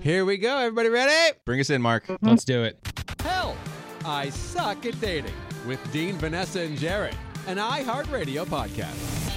Here we go. Everybody ready? Bring us in, Mark. Let's do it. Help! I Suck at Dating with Dean, Vanessa, and Jared, an iHeartRadio podcast.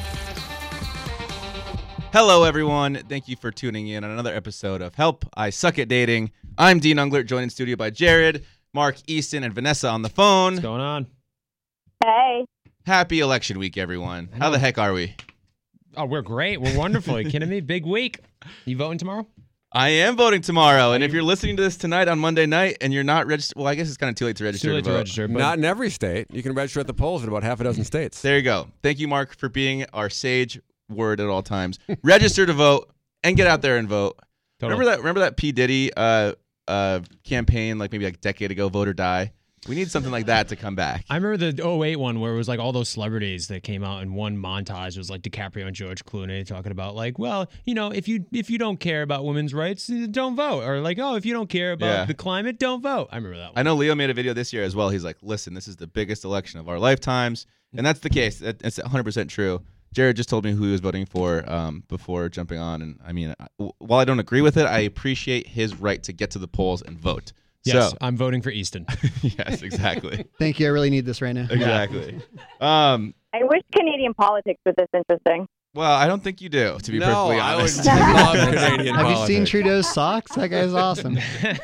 Hello, everyone. Thank you for tuning in on another episode of Help, I Suck at Dating. I'm Dean Unglert, joined in studio by Jared, Mark Easton, and Vanessa on the phone. What's going on? Hey. Happy election week, everyone. How the heck are we? Oh, we're great. We're wonderful. Are you kidding me? Big week. You voting tomorrow? I am voting tomorrow, and if you're listening to this tonight on Monday night and you're not registered, well, I guess it's kind of too late to register Too late to to vote. register. But Not in every state. You can register at the polls in about half a dozen states. There you go. Thank you, Mark, for being our sage word at all times. Register to vote and get out there and vote. Totally. Remember that P. Diddy campaign, like maybe like a decade ago, Vote or Die? We need something like that to come back. I remember the 2008 one where it was like all those celebrities that came out in one montage. It was like DiCaprio and George Clooney talking about like, well, you know, if you don't care about women's rights, don't vote. Or like, oh, if you don't care about the climate, don't vote. I remember that one. I know Leo made a video this year as well. He's like, listen, this is the biggest election of our lifetimes. And that's the case. It's 100% true. Jared just told me who he was voting for before jumping on. And I mean, while I don't agree with it, I appreciate his right to get to the polls and vote. Yes, So, I'm voting for Easton. yes, exactly. Thank you. I really need this right now. Exactly. I wish Canadian politics was this interesting. Well, I don't think you do, to be perfectly honest. I would love Canadian Have politics. you seen Trudeau's socks? That guy's awesome.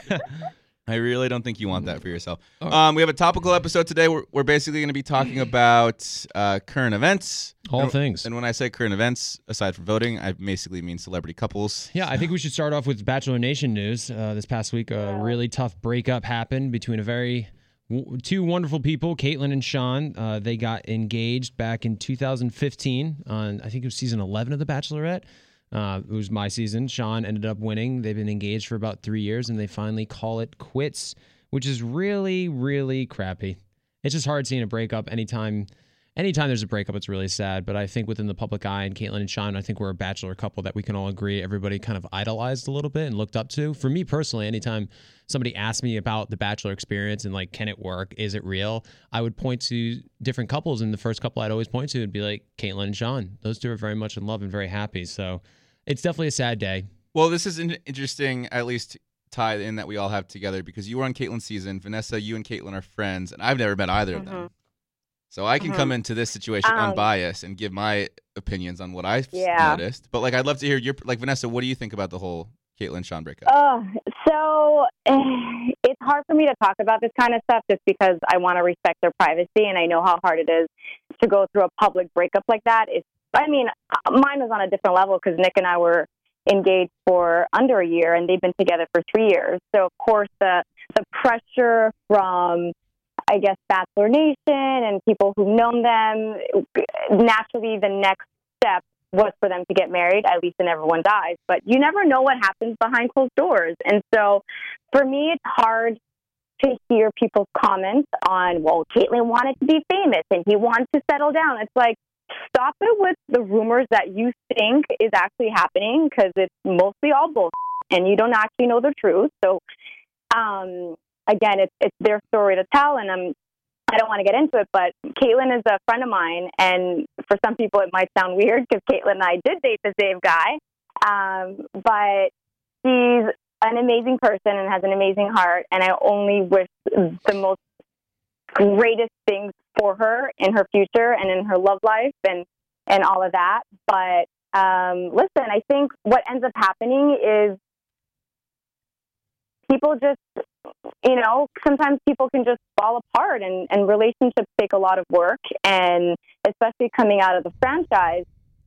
I really don't think you want that for yourself. We have a topical episode today. We're basically going to be talking about current events. All things. And when I say current events, aside from voting, I basically mean celebrity couples. Yeah, I think we should start off with Bachelor Nation news. This past week, a really tough breakup happened between two wonderful people, Caitlyn and Sean. They got engaged back in 2015 on, I think it was season 11 of The Bachelorette. It was my season. Sean ended up winning. They've been engaged for about 3 years, and they finally call it quits, which is really, really crappy. It's just hard seeing a breakup anytime there's a breakup. It's really sad. But I think within the public eye, and Caitlyn and Sean, I think we're a Bachelor couple that we can all agree everybody kind of idolized a little bit and looked up to. For me personally, anytime somebody asked me about the Bachelor experience and like, can it work? Is it real? I would point to different couples, and the first couple I'd always point to would be like Caitlyn and Sean. Those two are very much in love and very happy. So it's definitely a sad day. Well, this is an interesting, at least tie in that we all have together, because you were on Caitlyn's season. Vanessa, you and Caitlyn are friends, and I've never met either of them. So I can come into this situation unbiased and give my opinions on what I've noticed. But like, I'd love to hear Vanessa, what do you think about the whole Caitlyn-Sean breakup? So it's hard for me to talk about this kind of stuff just because I want to respect their privacy, and I know how hard it is to go through a public breakup like that. Mine was on a different level because Nick and I were engaged for under a year, and they've been together for 3 years. So, of course, the pressure from, I guess, Bachelor Nation and people who've known them, naturally the next step was for them to get married, at least and everyone dies. But you never know what happens behind closed doors. And so for me, it's hard to hear people's comments on, well, Caitlyn wanted to be famous and he wanted to settle down. It's like, stop it with the rumors that you think is actually happening, because it's mostly all bullshit and you don't actually know the truth. So, again, it's their story to tell, and I don't want to get into it, but Caitlyn is a friend of mine, and for some people it might sound weird because Caitlyn and I did date the same guy, but she's an amazing person and has an amazing heart, and I only wish the most greatest things for her in her future and in her love life and all of that. But listen, I think what ends up happening is people just, sometimes people can just fall apart, and relationships take a lot of work, and especially coming out of the franchise,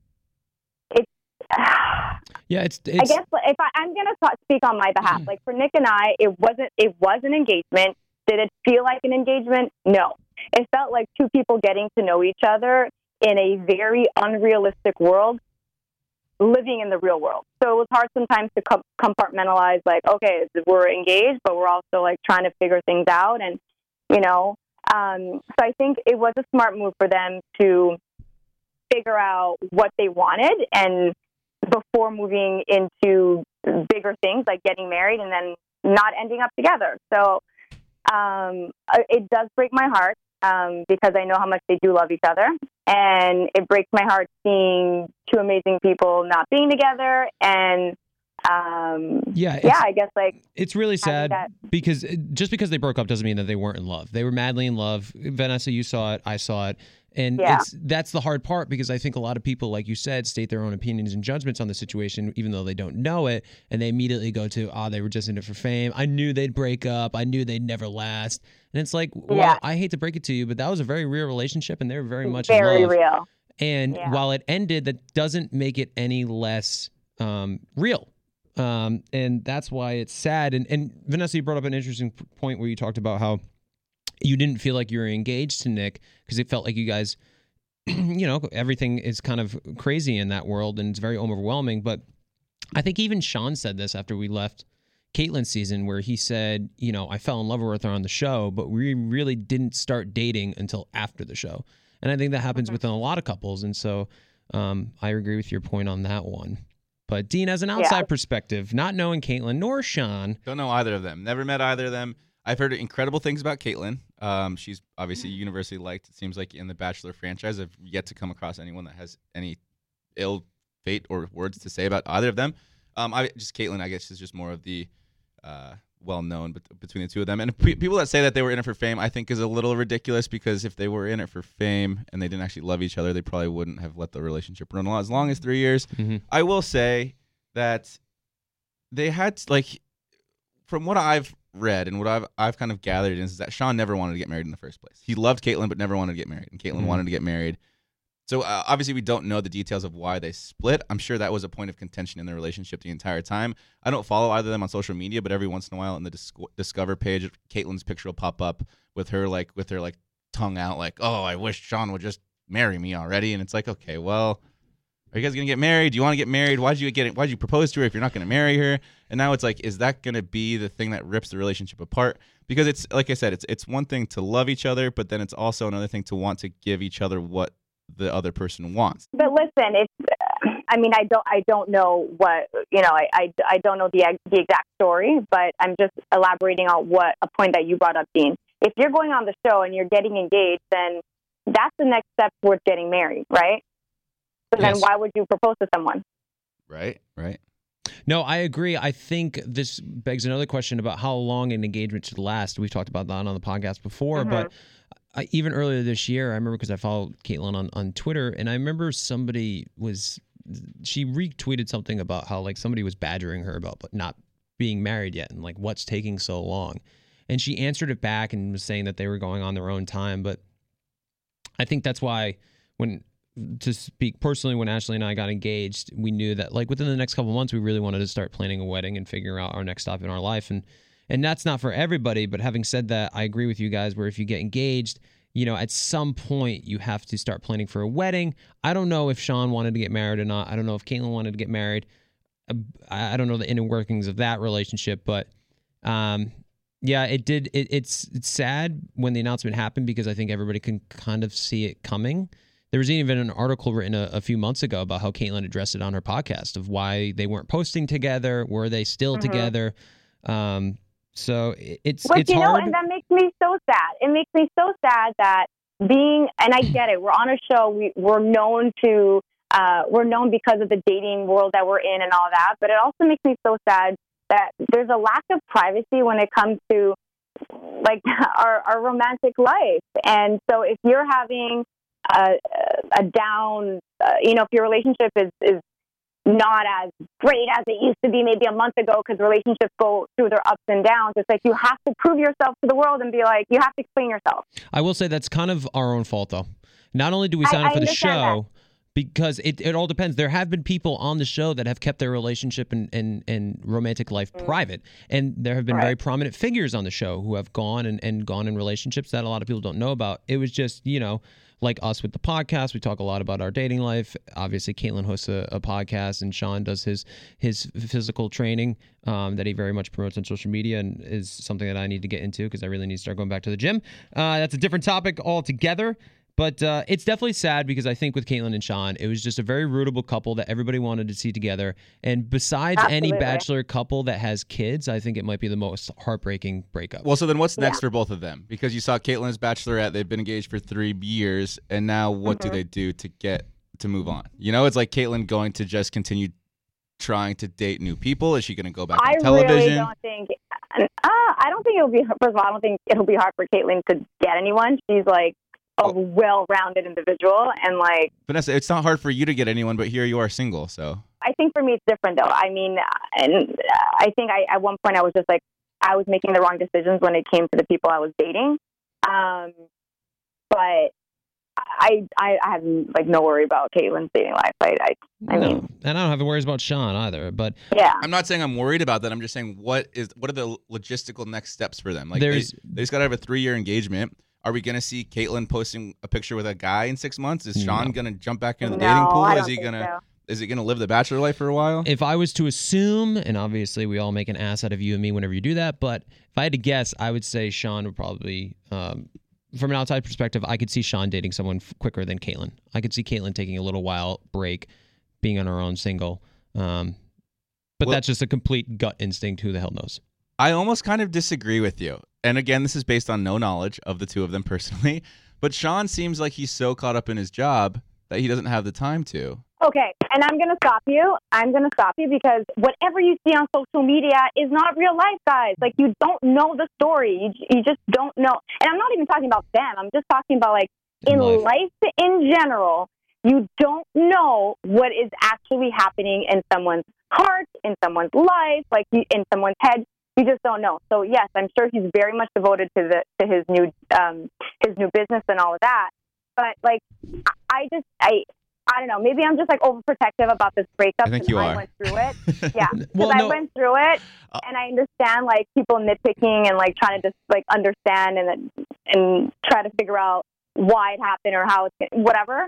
it's I guess if I'm going to speak on my behalf, like for Nick and I, it was an engagement. Did it feel like an engagement? No. It felt like two people getting to know each other in a very unrealistic world, living in the real world. So it was hard sometimes to compartmentalize, like, okay, we're engaged, but we're also like trying to figure things out. And, so I think it was a smart move for them to figure out what they wanted, and before moving into bigger things like getting married and then not ending up together. So it does break my heart because I know how much they do love each other. And it breaks my heart seeing two amazing people not being together, and I guess like it's really sad that. because just because they broke up doesn't mean that they weren't in love. They were madly in love. Vanessa, you saw it. I saw it. And that's the hard part because I think a lot of people, like you said, state their own opinions and judgments on the situation, even though they don't know it. And they immediately go to, they were just in it for fame. I knew they'd break up. I knew they'd never last. And it's like, well, I hate to break it to you, but that was a very real relationship and they were very much in love. Very real. And while it ended, that doesn't make it any less real. And that's why it's sad. And Vanessa, you brought up an interesting point where you talked about how you didn't feel like you were engaged to Nick because it felt like you guys, everything is kind of crazy in that world and it's very overwhelming. But I think even Sean said this after we left Kaitlyn's season where he said, I fell in love with her on the show, but we really didn't start dating until after the show. And I think that happens within a lot of couples. And so I agree with your point on that one. But Dean, as an outside perspective, not knowing Kaitlyn nor Sean. Don't know either of them. Never met either of them. I've heard incredible things about Kaitlyn. She's obviously universally liked. It seems like in the Bachelor franchise, I've yet to come across anyone that has any ill fate or words to say about either of them. Kaitlyn, I guess, is just more of the well-known between the two of them. And people that say that they were in it for fame, I think is a little ridiculous because if they were in it for fame and they didn't actually love each other, they probably wouldn't have let the relationship run as long as 3 years. Mm-hmm. I will say that they had, from what I've read and what I've kind of gathered is that Sean never wanted to get married in the first place. He loved Kaitlyn but never wanted to get married, and Kaitlyn wanted to get married. So obviously we don't know the details of why they split. I'm sure that was a point of contention in their relationship the entire time. I don't follow either of them on social media, but every once in a while in the Discover page, Kaitlyn's picture will pop up with her tongue out oh, I wish Sean would just marry me already. And it's like, okay, well, are you guys going to get married? Do you want to get married? Why'd you propose to her if you're not going to marry her? And now it's like, is that going to be the thing that rips the relationship apart? Because it's, like I said, it's one thing to love each other, but then it's also another thing to want to give each other what the other person wants. But listen, I don't know what, I don't know the exact story, but I'm just elaborating on a point that you brought up, Dean. If you're going on the show and you're getting engaged, then that's the next step towards getting married, right? So then why would you propose to someone? Right. No, I agree. I think this begs another question about how long an engagement should last. We've talked about that on the podcast before, but even earlier this year, I remember because I followed Kaitlyn on Twitter, and I remember she retweeted something about how somebody was badgering her about not being married yet and what's taking so long. And she answered it back and was saying that they were going on their own time. But I think that's why to speak personally, when Ashley and I got engaged, we knew that within the next couple of months, we really wanted to start planning a wedding and figuring out our next stop in our life. And that's not for everybody. But having said that, I agree with you guys where if you get engaged, at some point you have to start planning for a wedding. I don't know if Sean wanted to get married or not. I don't know if Kaitlyn wanted to get married. I don't know the inner workings of that relationship, but it did. It's sad when the announcement happened because I think everybody can kind of see it coming. There was even an article written a few months ago about how Kaitlyn addressed it on her podcast of why they weren't posting together. Were they still together? So it's hard. And that makes me so sad. It makes me so sad that and I get it. We're on a show. We're known because of the dating world that we're in and all that. But it also makes me so sad that there's a lack of privacy when it comes to our romantic life. And so if you're having a down, if your relationship is not as great as it used to be maybe a month ago because relationships go through their ups and downs, it's you have to prove yourself to the world and be you have to explain yourself. I will say that's kind of our own fault, though. Not only do we sign up for the show, because it all depends. There have been people on the show that have kept their relationship and romantic life private. And there have been very prominent figures on the show who have gone and gone in relationships that a lot of people don't know about. It was just, like us with the podcast, we talk a lot about our dating life. Obviously, Kaitlyn hosts a podcast, and Sean does his physical training that he very much promotes on social media, and is something that I need to get into because I really need to start going back to the gym. That's a different topic altogether. But it's definitely sad because I think with Kaitlyn and Sean, it was just a very rootable couple that everybody wanted to see together. And besides any Bachelor couple that has kids, I think it might be the most heartbreaking breakup. Well, so then what's next for both of them? Because you saw Kaitlyn's Bachelorette, they've been engaged for 3 years, and now what do they do to move on? It's like Kaitlyn going to just continue trying to date new people? Is she going to go back I on television? really don't think. I don't think it'll be. First of all, I don't think it'll be hard for Kaitlyn to get anyone. She's like a well-rounded individual, and like Vanessa, it's not hard for you to get anyone, but here you are single, so. I think for me it's different though. I mean, and I think at one point I was just like I was making the wrong decisions when it came to the people I was dating. But I have like no worry about Kaitlyn's dating life. I mean, and I don't have worries about Sean either. But yeah, I'm not saying I'm worried about that. I'm just saying what are the logistical next steps for them? Like they just got to have a 3-year engagement. Are we going to see Kaitlyn posting a picture with a guy in 6 months? Is Sean going to jump back into the dating pool? I Is don't he think going to? so. Is he going to live the bachelor life for a while? if I was to assume, and obviously we all make an ass out of you and me whenever you do that, but if I had to guess, I would say Sean would probably, from an outside perspective, I could see Sean dating someone quicker than Kaitlyn. I could see Kaitlyn taking a little while break, being on her own single. But that's just a complete gut instinct. Who the hell knows? I almost kind of disagree with you. And again, this is based on no knowledge of the two of them personally. But Sean seems like he's so caught up in his job that he doesn't have the time to. Okay, and I'm going to stop you. I'm going to stop you because whatever you see on social media is not real life, guys. Like, you don't know the story. You just don't know. And I'm not even talking about them. I'm just talking about, like, in life in general, you don't know what is actually happening in someone's heart, in someone's life, like in someone's head. You just don't know. So, yes, I'm sure he's very much devoted to his new business and all of that. But, like, I don't know. Maybe I'm just like overprotective about this breakup. I think you are. I went through it. Yeah, Well, I went through it, and I understand like people nitpicking and like trying to just like understand and try to figure out why it happened or how it's whatever.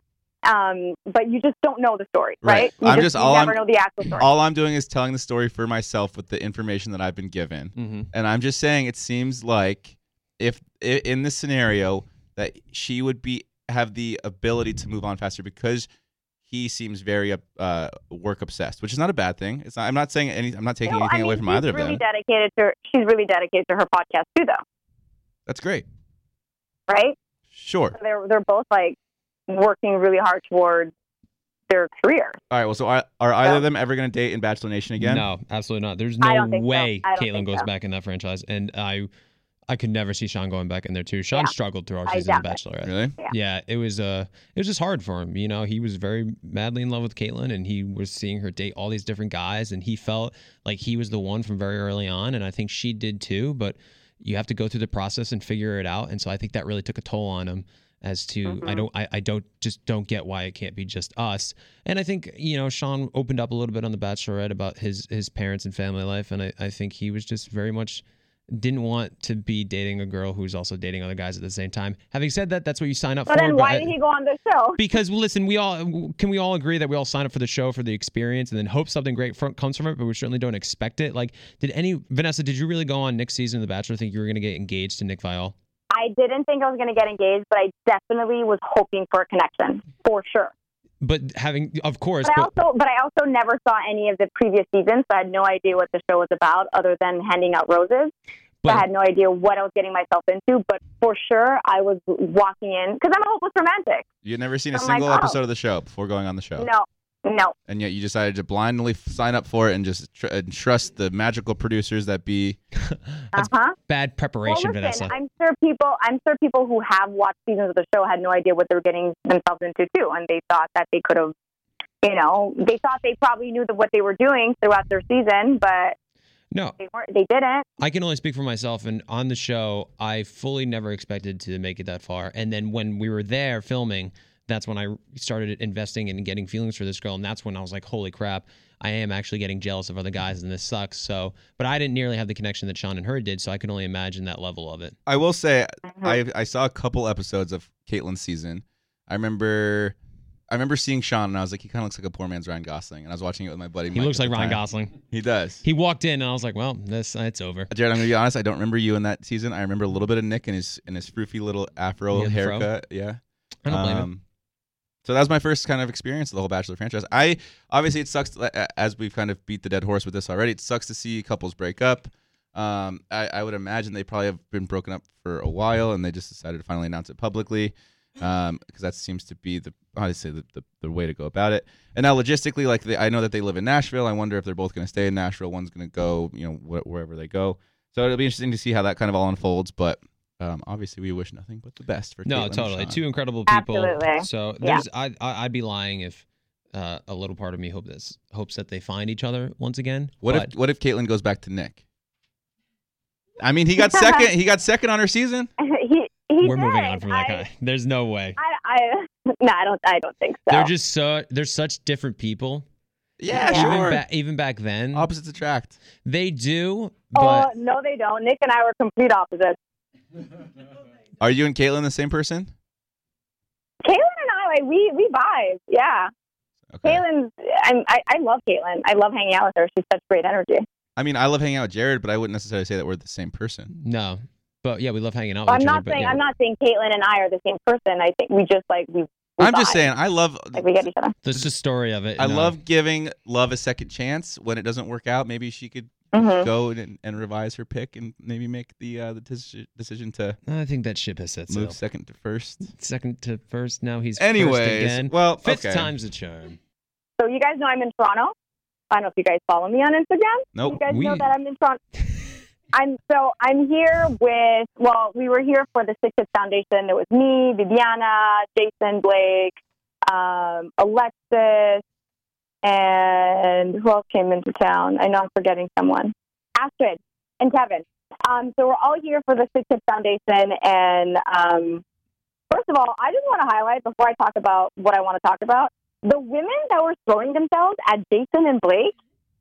But you just don't know the story, right? You never know the actual story. All I'm doing is telling the story for myself with the information that I've been given, Mm-hmm. and I'm just saying it seems like if in this scenario that she would have the ability to move on faster because he seems very work obsessed, which is not a bad thing. It's not, I'm not saying I'm not taking anything away from either of them. She's really dedicated to her podcast too, though. That's great. Right? Sure. So they're both like working really hard towards their career. All right. Well, so are either of them ever going to date in Bachelor Nation again? No, absolutely not. There's I no don't think way so. I don't Kaitlyn think goes so. back in that franchise, and I could never see Sean going back in there too. Sean struggled through our season of The Bachelorette. Really? Yeah, it was just hard for him. You know, he was very madly in love with Kaitlyn, and he was seeing her date all these different guys, and he felt like he was the one from very early on, and I think she did too. But you have to go through the process and figure it out, and so I think that really took a toll on him. As to, I don't get why it can't be just us. And I think, you know, Sean opened up a little bit on The Bachelorette about his parents and family life, and I think he was just very much didn't want to be dating a girl who's also dating other guys at the same time. Having said that, that's what you sign up for. But then why did he go on the show? Because, listen, we all agree that we all sign up for the show for the experience and then hope something great comes from it, but we certainly don't expect it. Like, Vanessa, did you really go on Nick's season of The Bachelor think you were going to get engaged to Nick Viall? I didn't think I was going to get engaged, but I definitely was hoping for a connection, for sure. But of course. But I also never saw any of the previous seasons, so I had no idea what the show was about other than handing out roses. So I had no idea what I was getting myself into, but for sure I was walking in, because I'm a hopeless romantic. You had never seen a single episode of the show before going on the show? No. And yet you decided to blindly sign up for it and just trust the magical producers that be. That's bad preparation, well, listen, Vanessa. I'm sure people who have watched seasons of the show had no idea what they were getting themselves into too, and they thought that they could have, they thought they probably knew what they were doing throughout their season, but no, they didn't. I can only speak for myself, and on the show, I fully never expected to make it that far. And then when we were there filming, that's when I started investing and getting feelings for this girl, and that's when I was like, holy crap, I am actually getting jealous of other guys, and this sucks. So, but I didn't nearly have the connection that Sean and her did, so I can only imagine that level of it. I will say, I saw a couple episodes of Kaitlyn's season. I remember seeing Sean, and I was like, he kind of looks like a poor man's Ryan Gosling. And I was watching it with my buddy Mike. He looks like Ryan Gosling. He does. He walked in, and I was like, well, it's over. Jared, I'm going to be honest, I don't remember you in that season. I remember a little bit of Nick in his froofy little afro haircut. Yeah. I don't blame him. So that was my first kind of experience of the whole Bachelor franchise. Obviously, it sucks, as we've kind of beat the dead horse with this already, it sucks to see couples break up. I would imagine they probably have been broken up for a while, and they just decided to finally announce it publicly. because that seems to be obviously the way to go about it. And now logistically, like I know that they live in Nashville. I wonder if they're both going to stay in Nashville. One's going to go, wherever they go. So it'll be interesting to see how that kind of all unfolds. But obviously, we wish nothing but the best for Caitlin totally. and Sean. Two incredible people. Absolutely. So I'd be lying if a little part of me hopes that they find each other once again. What if Caitlin goes back to Nick? I mean, he got second. He got second on her season. We're moving on from that guy. There's no way. I don't think so. They're such different people. Yeah, sure. Even back then, opposites attract. They do. But no, they don't. Nick and I were complete opposites. Are you and Caitlin the same person? Caitlin and I, we vibe. Yeah. Okay. Caitlin's. I love Caitlin. I love hanging out with her. She's such great energy. I mean, I love hanging out with Jared, but I wouldn't necessarily say that we're the same person. No. But yeah, we love hanging out. I'm not saying Caitlin and I are the same person. I think we just we I'm just saying I love we get each other. That's the story of it. I love giving love a second chance. When it doesn't work out, maybe she could go and revise her pick and maybe make the decision to. I think that ship has set sail. Move second to first. Second to first. Now he's Anyways, first again. Well, fifth okay. time's the charm. So you guys know I'm in Toronto. I don't know if you guys follow me on Instagram. Nope. You guys know that I'm in Toronto. I'm here with, we were here for the Six Hits Foundation. It was me, Viviana, Jason, Blake, Alexis, and who else came into town? I know I'm forgetting someone. Astrid and Kevin. So we're all here for the Six Hits Foundation. And first of all, I just want to highlight, before I talk about what I want to talk about, the women that were throwing themselves at Jason and Blake.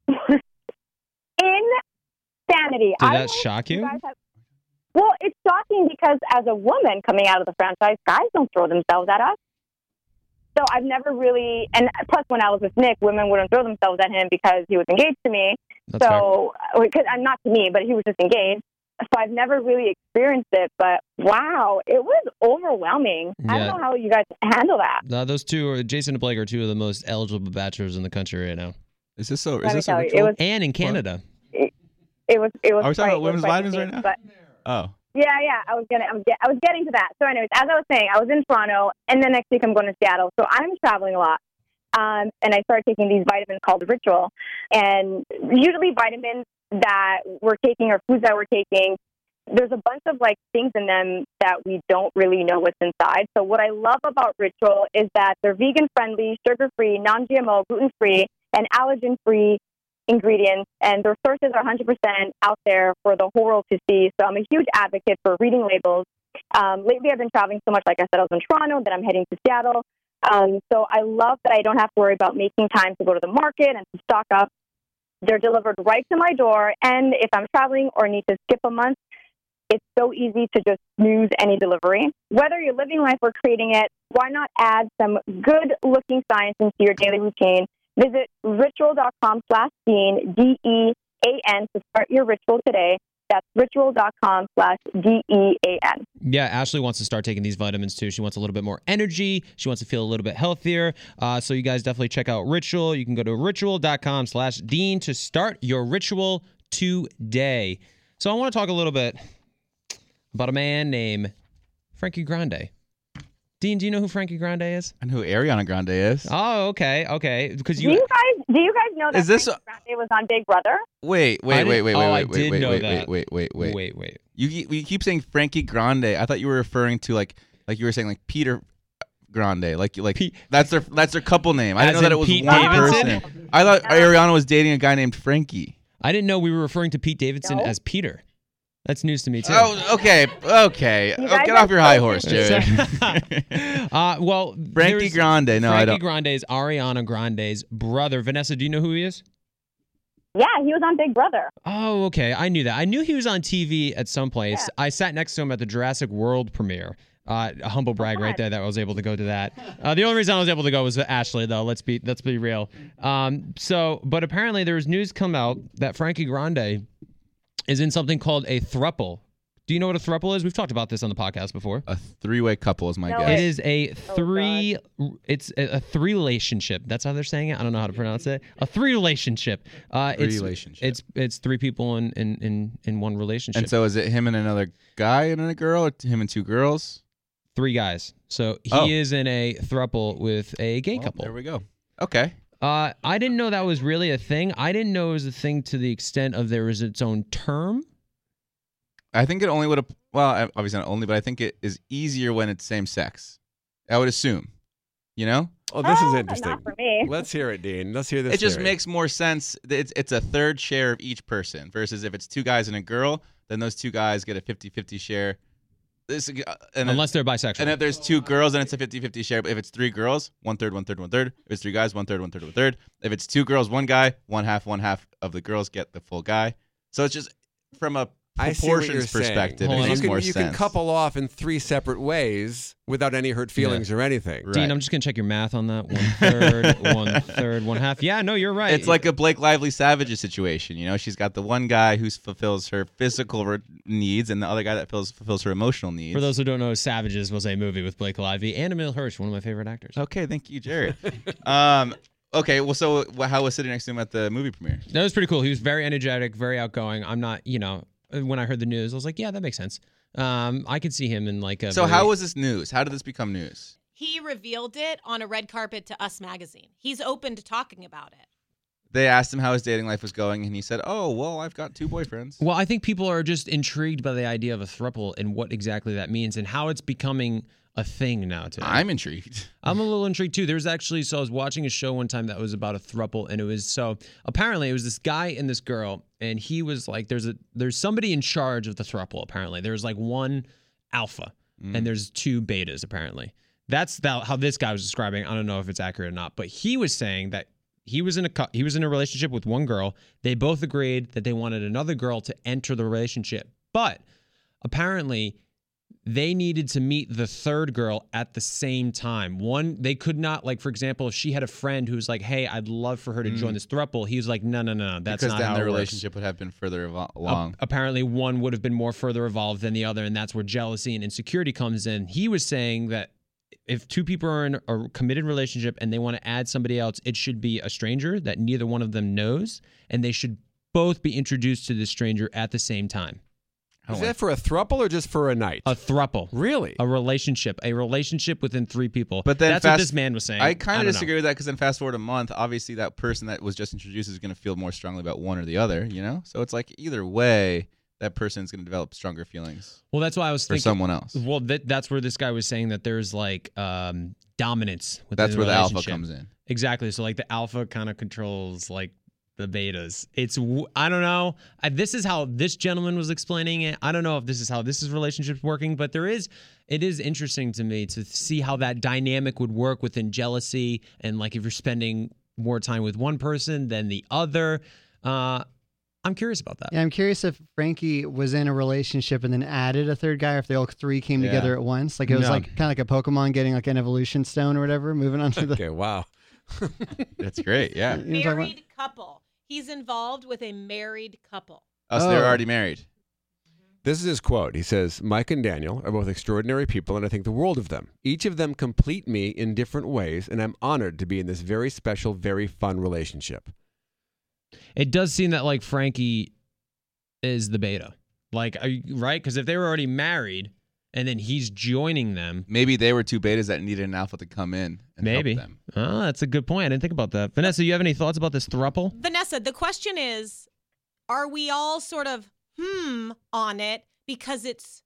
Insanity. Did that shock you? Well, it's shocking because as a woman coming out of the franchise, guys don't throw themselves at us. So I've never really, and plus when I was with Nick, women wouldn't throw themselves at him because he was engaged to me. That's because I'm not to me, but he was just engaged. So I've never really experienced it, but wow, it was overwhelming. Yeah. I don't know how you guys handle that. Those two, Jason and Blake, are two of the most eligible bachelors in the country right now. Is this so? And in Canada. It was. Are we talking about women's vitamins right now? But, yeah. I was getting to that. So, anyways, as I was saying, I was in Toronto, and then next week I'm going to Seattle. So I'm traveling a lot, and I started taking these vitamins called Ritual, and usually vitamins that we're taking or foods that we're taking, there's a bunch of things in them that we don't really know what's inside. So what I love about Ritual is that they're vegan friendly, sugar free, non-GMO, gluten free, and allergen free ingredients, and their sources are 100% out there for the whole world to see. So I'm a huge advocate for reading labels. Lately, I've been traveling so much. Like I said, I was in Toronto, then I'm heading to Seattle. So I love that I don't have to worry about making time to go to the market and to stock up. They're delivered right to my door, and if I'm traveling or need to skip a month, it's so easy to just snooze any delivery. Whether you're living life or creating it, why not add some good-looking science into your daily routine? Visit ritual.com/Dean, DEAN, to start your ritual today. That's ritual.com/DEAN. Yeah, Ashley wants to start taking these vitamins too. She wants a little bit more energy. She wants to feel a little bit healthier. So you guys definitely check out Ritual. You can go to ritual.com/Dean to start your ritual today. So I want to talk a little bit about a man named Frankie Grande. Dean, do you know who Frankie Grande is? I know who Ariana Grande is. Oh, okay. Because do you guys know that Frankie Grande was on Big Brother? Wait. I did know that. Wait. You keep saying Frankie Grande. I thought you were referring to like you were saying Peter Grande. That's their couple name. I didn't know that it was Pete one Davidson? person. I thought Ariana was dating a guy named Frankie. I didn't know we were referring to Pete Davidson as Peter. That's news to me, too. Oh, okay. Get off your high horse, Jared. Frankie Grande. No, I don't. Frankie Grande is Ariana Grande's brother. Vanessa, do you know who he is? Yeah, he was on Big Brother. Oh, okay. I knew that. I knew he was on TV at some place. Yeah. I sat next to him at the Jurassic World premiere. A humble brag right there that I was able to go to that. The only reason I was able to go was Ashley, though. Let's be real. But apparently there was news come out that Frankie Grande is in something called a throuple. Do you know what a throuple is? We've talked about this on the podcast before. A three-way couple is my guess. It is a three. It's a three relationship. That's how they're saying it. I don't know how to pronounce it. A three relationship. It's three people in one relationship. And so is it him and another guy and a girl, or him and two girls? 3 guys. So he is in a throuple with a gay couple. There we go. Okay. I didn't know that was really a thing. I didn't know it was a thing to the extent of there was its own term. I think it only would have, well, obviously not only, but I think it is easier when it's same sex. I would assume. You know? Oh, this is interesting. Not for me. Let's hear it, Dean. Let's hear this. It just theory. makes more sense. It's a third share of each person versus if it's 2 guys and a girl, then those 2 guys get a 50-50 share. Unless they're bisexual. And if there's 2 girls, then it's a 50-50 share. But if it's 3 girls, 1/3, 1/3, 1/3. If it's 3 guys, 1/3, 1/3, 1/3. If it's 2 girls, 1 guy, 1/2 of the girls get the full guy. So it's just from a proportions perspective, it makes more sense. You can couple off in 3 separate ways without any hurt feelings or anything. Right. Dean, I'm just going to check your math on that. 1/3, 1/3, 1/2. Yeah, no, you're right. It's like a Blake Lively Savage situation. You know, she's got the one guy who fulfills her physical needs and the other guy that fulfills her emotional needs. For those who don't know, Savages was a movie with Blake Lively and Emil Hirsch, one of my favorite actors. Okay, thank you, Jared. Okay, well, so how was sitting next to him at the movie premiere? That was pretty cool. He was very energetic, very outgoing. I'm not, when I heard the news, I was like, yeah, that makes sense. I could see him in like a. So how was this news? How did this become news? He revealed it on a red carpet to Us Magazine. He's open to talking about it. They asked him how his dating life was going, and he said, "Oh, well, I've got 2 boyfriends." Well, I think people are just intrigued by the idea of a throuple and what exactly that means and how it's becoming a thing now today. I'm intrigued. I'm a little intrigued too. There's actually, so I was watching a show one time that was about a throuple, and it was, so apparently it was this guy and this girl, and he was like, there's somebody in charge of the throuple, apparently. There's like 1 alpha, and there's 2 betas, apparently. That's how this guy was describing. I don't know if it's accurate or not, but he was saying that he was in a relationship with 1 girl. They both agreed that they wanted another girl to enter the relationship, but apparently they needed to meet the 3rd girl at the same time. They could not, like, for example, if she had a friend who was like, hey, I'd love for her to join this throuple, he was like, no, that's because not then how their it relationship would have been further along. Apparently one would have been more further evolved than the other, and that's where jealousy and insecurity comes in. He was saying that if 2 people are in a committed relationship and they want to add somebody else, it should be a stranger that neither one of them knows, and they should both be introduced to this stranger at the same time. Is that for a throuple or just for a night? A throuple. Really? A relationship within 3 people. But then that's what this man was saying. I kind of disagree with that because then fast forward a month, obviously that person that was just introduced is going to feel more strongly about one or the other, you know? So it's like either way, that person's going to develop stronger feelings. Well, that's why I was thinking. For someone else. Well, that's where this guy was saying that there's like dominance within That's the where the alpha relationship. comes in. Exactly. So like the alpha kind of controls like the betas. I don't know. This is how this gentleman was explaining it. I don't know if this is how this relationship's working, but it is interesting to me to see how that dynamic would work within jealousy and like if you're spending more time with one person than the other. I'm curious about that. Yeah, I'm curious if Frankie was in a relationship and then added a 3rd guy, or if they all 3 came together at once. Like it was like kind of like a Pokemon getting like an evolution stone or whatever, moving on to the. Okay, wow. That's great, yeah. Married couple. He's involved with a married couple. Oh, so they're already married. This is his quote. He says, Mike and Daniel are both extraordinary people, and I think the world of them. Each of them complete me in different ways, and I'm honored to be in this very special, very fun relationship. It does seem that like Frankie is the beta. Like, right? Because if they were already married and then he's joining them. Maybe they were 2 betas that needed an alpha to come in and help them. Oh, that's a good point. I didn't think about that. Vanessa, you have any thoughts about this throuple? Vanessa, the question is, are we all sort of on it because it's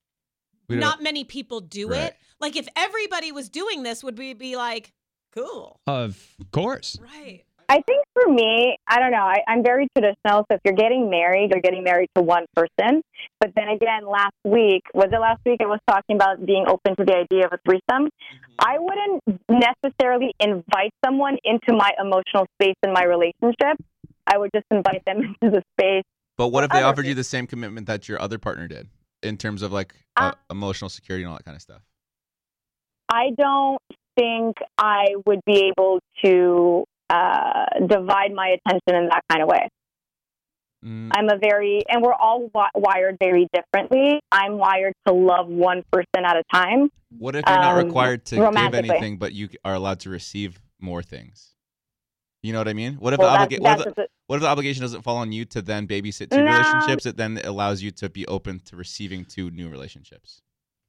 not many people do it? Like if everybody was doing this, would we be like, cool? Of course. Right. I think for me, I don't know. I'm very traditional. So if you're getting married, you're getting married to one person. But then again, I was talking about being open to the idea of a threesome. I wouldn't necessarily invite someone into my emotional space in my relationship. I would just invite them into the space. But what if they offered you the same commitment that your other partner did in terms of like emotional security and all that kind of stuff? I don't think I would be able to divide my attention in that kind of way. And we're all wired very differently. I'm wired to love one person at a time. What if you're not required to give anything, but you are allowed to receive more things? You know what I mean? What if the obligation doesn't fall on you to then babysit 2 relationships? It then allows you to be open to receiving 2 new relationships.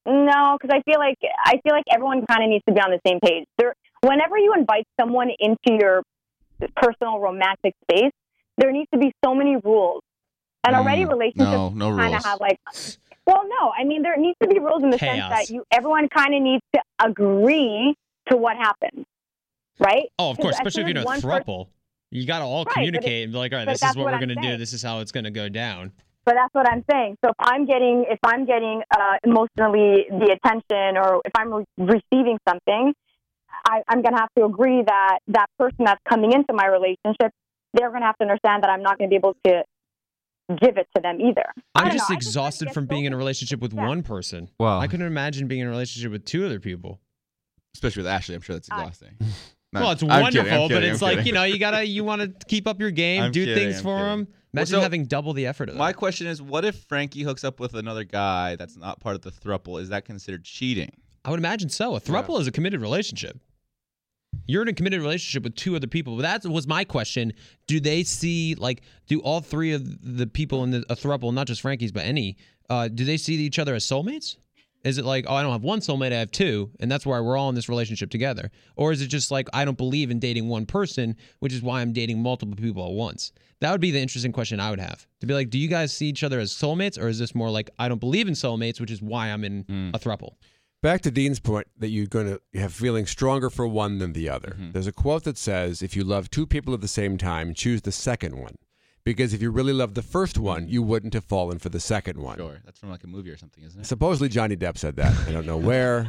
No, because I feel like everyone kind of needs to be on the same page. Whenever you invite someone into your personal romantic space, there needs to be so many rules. And already relationships no kind rules. of have like, well, no, I mean there needs to be rules in the sense that everyone kind of needs to agree to what happens, right? Oh, of course, especially if you're in a throuple, you got to all communicate and be like, all right, this is what we're going to do. This is how it's going to go down. But that's what I'm saying. So if I'm getting emotionally the attention, or if I'm receiving something, I'm going to have to agree that that person that's coming into my relationship, they're going to have to understand that I'm not going to be able to give it to them either. I'm just exhausted from being in a relationship with one person. Wow. I couldn't imagine being in a relationship with two other people. Especially with Ashley, I'm sure that's exhausting. Well, it's wonderful, but it's like, you want to keep up your game, do things for them. Imagine having double the effort of that. My question is, what if Frankie hooks up with another guy that's not part of the throuple? Is that considered cheating? I would imagine so. A throuple is a committed relationship. You're in a committed relationship with two other people. But that was my question. Do they see, do all three of the people in a throuple, not just Frankie's, but any, do they see each other as soulmates? Is it like, I don't have one soulmate, I have two, and that's why we're all in this relationship together? Or is it just like, I don't believe in dating one person, which is why I'm dating multiple people at once? That would be the interesting question I would have. To be like, do you guys see each other as soulmates, or is this more like, I don't believe in soulmates, which is why I'm in a throuple? Back to Dean's point that you're going to have feeling stronger for one than the other. Mm-hmm. There's a quote that says, if you love two people at the same time, choose the second one. Because if you really loved the first one, you wouldn't have fallen for the second one. Sure. That's from like a movie or something, isn't it? Supposedly Johnny Depp said that. I don't know where.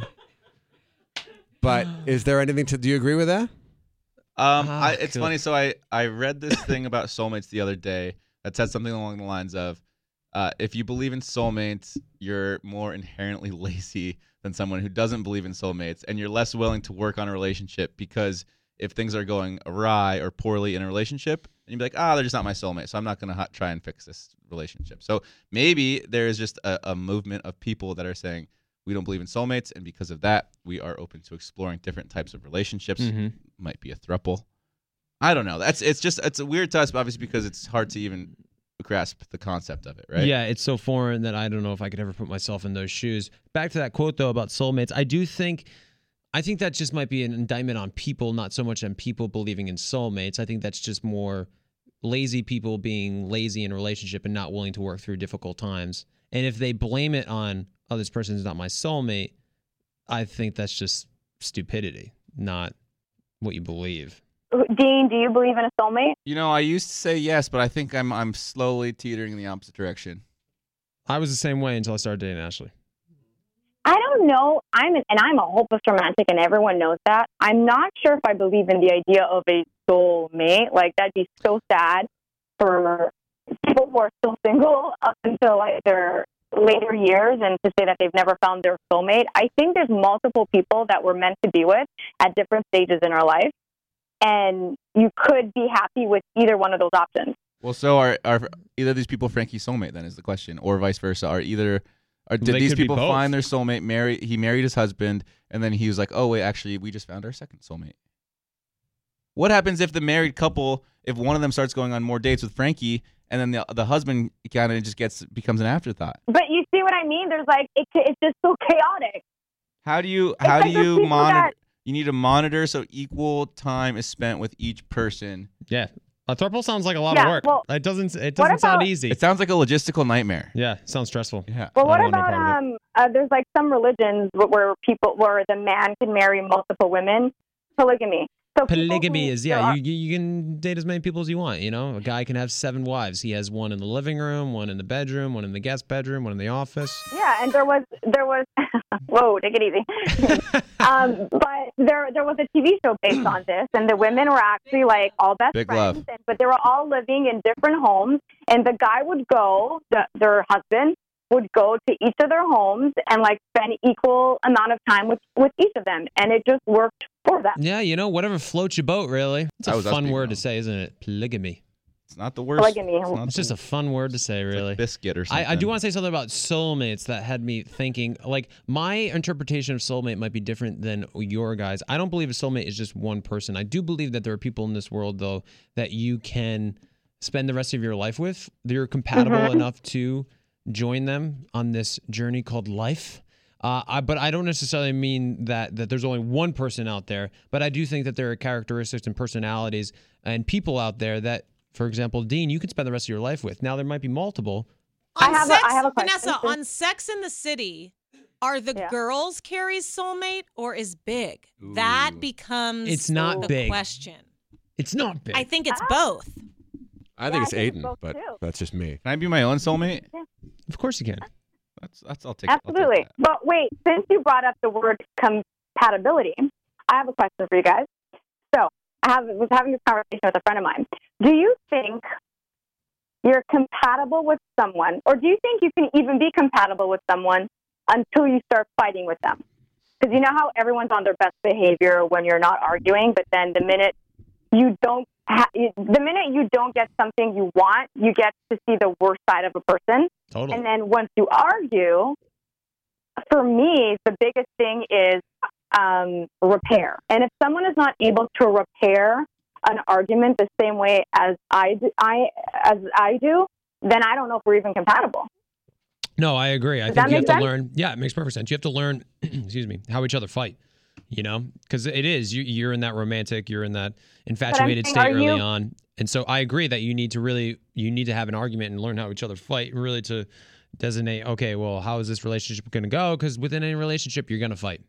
But is there anything do you agree with that? It's funny. So I read this thing about soulmates the other day that said something along the lines of, if you believe in soulmates, you're more inherently lazy than someone who doesn't believe in soulmates, and you're less willing to work on a relationship because if things are going awry or poorly in a relationship, and you'd be like, they're just not my soulmate, so I'm not going to try and fix this relationship. So maybe there is just a movement of people that are saying, we don't believe in soulmates, and because of that, we are open to exploring different types of relationships. Mm-hmm. Might be a throuple. I don't know. It's weird to us, obviously, because it's hard to even grasp the concept of it, right? Yeah, it's so foreign that I don't know if I could ever put myself in those shoes. Back to that quote, though, about soulmates, I think that just might be an indictment on people, not so much on people believing in soulmates. I think that's just more lazy people being lazy in a relationship and not willing to work through difficult times. And if they blame it on, this person's not my soulmate, I think that's just stupidity, not what you believe. Dean, do you believe in a soulmate? I used to say yes, but I think I'm slowly teetering in the opposite direction. I was the same way until I started dating Ashley. I don't know. I'm a hopeless romantic, and everyone knows that. I'm not sure if I believe in the idea of a soulmate. Like, that'd be so sad for people who are still single up until their later years, and to say that they've never found their soulmate. I think there's multiple people that we're meant to be with at different stages in our life, and you could be happy with either one of those options. Well, so are either of these people Frankie's soulmate, then, is the question, or vice versa? Did these people find their soulmate? He married his husband, and then he was like, oh, wait, actually, we just found our second soulmate. What happens if the married couple, if one of them starts going on more dates with Frankie, and then the husband kind of just becomes an afterthought? But you see what I mean? There's it's just so chaotic. How do you monitor? You need to monitor so equal time is spent with each person. Yeah. A throuple sounds like a lot of work. Well, it doesn't sound easy. It sounds like a logistical nightmare. Yeah, it sounds stressful. Yeah. Well, what about there's some religions where the man can marry multiple women, polygamy. So polygamy is you can date as many people as you want. A guy can have 7 wives. He has one in the living room, one in the bedroom, one in the guest bedroom, one in the office. Yeah, and there was whoa, take it easy. But there was a TV show based on this, and the women were actually all best Big friends, but they were all living in different homes, and the guy would go, their husband would go to each of their homes and spend equal amount of time with each of them, and it just worked for them. Yeah, whatever floats your boat, really. It's a fun word to say, isn't it? Polygamy. It's not the worst. Polygamy. It's just a fun word to say, really. Like biscuit or something. I do want to say something about soulmates that had me thinking, my interpretation of soulmate might be different than your guys. I don't believe a soulmate is just one person. I do believe that there are people in this world, though, that you can spend the rest of your life with. They're compatible enough to join them on this journey called life. But I don't necessarily mean that there's only one person out there. But I do think that there are characteristics and personalities and people out there that, for example, Dean, you could spend the rest of your life with. Now there might be multiple. I have a question. Vanessa, on Sex in the City, are the girls Carrie's soulmate or is Big? Ooh. That becomes the big question. It's not Big. I think it's both. I think it's Aiden, but that's just me. Can I be my own soulmate? Yeah. Of course you can. I'll take Absolutely. I'll take that. But wait, since you brought up the word compatibility, I have a question for you guys. So I was having this conversation with a friend of mine. Do you think you're compatible with someone, or do you think you can even be compatible with someone until you start fighting with them? Because you know how everyone's on their best behavior when you're not arguing, but then the minute you don't get something you want, you get to see the worst side of a person. Totally. And then once you argue, for me, the biggest thing is repair. And if someone is not able to repair an argument the same way as I do, then I don't know if we're even compatible. No, I agree. I think you have to learn. Yeah, it makes perfect sense. You have to learn, excuse me, how each other fight. You know, because it is you're in that romantic, you're in that infatuated state early on, and so I agree that you need to have an argument and learn how each other fight, really to designate. Okay, well, how is this relationship going to go? Because within any relationship, you're going to fight.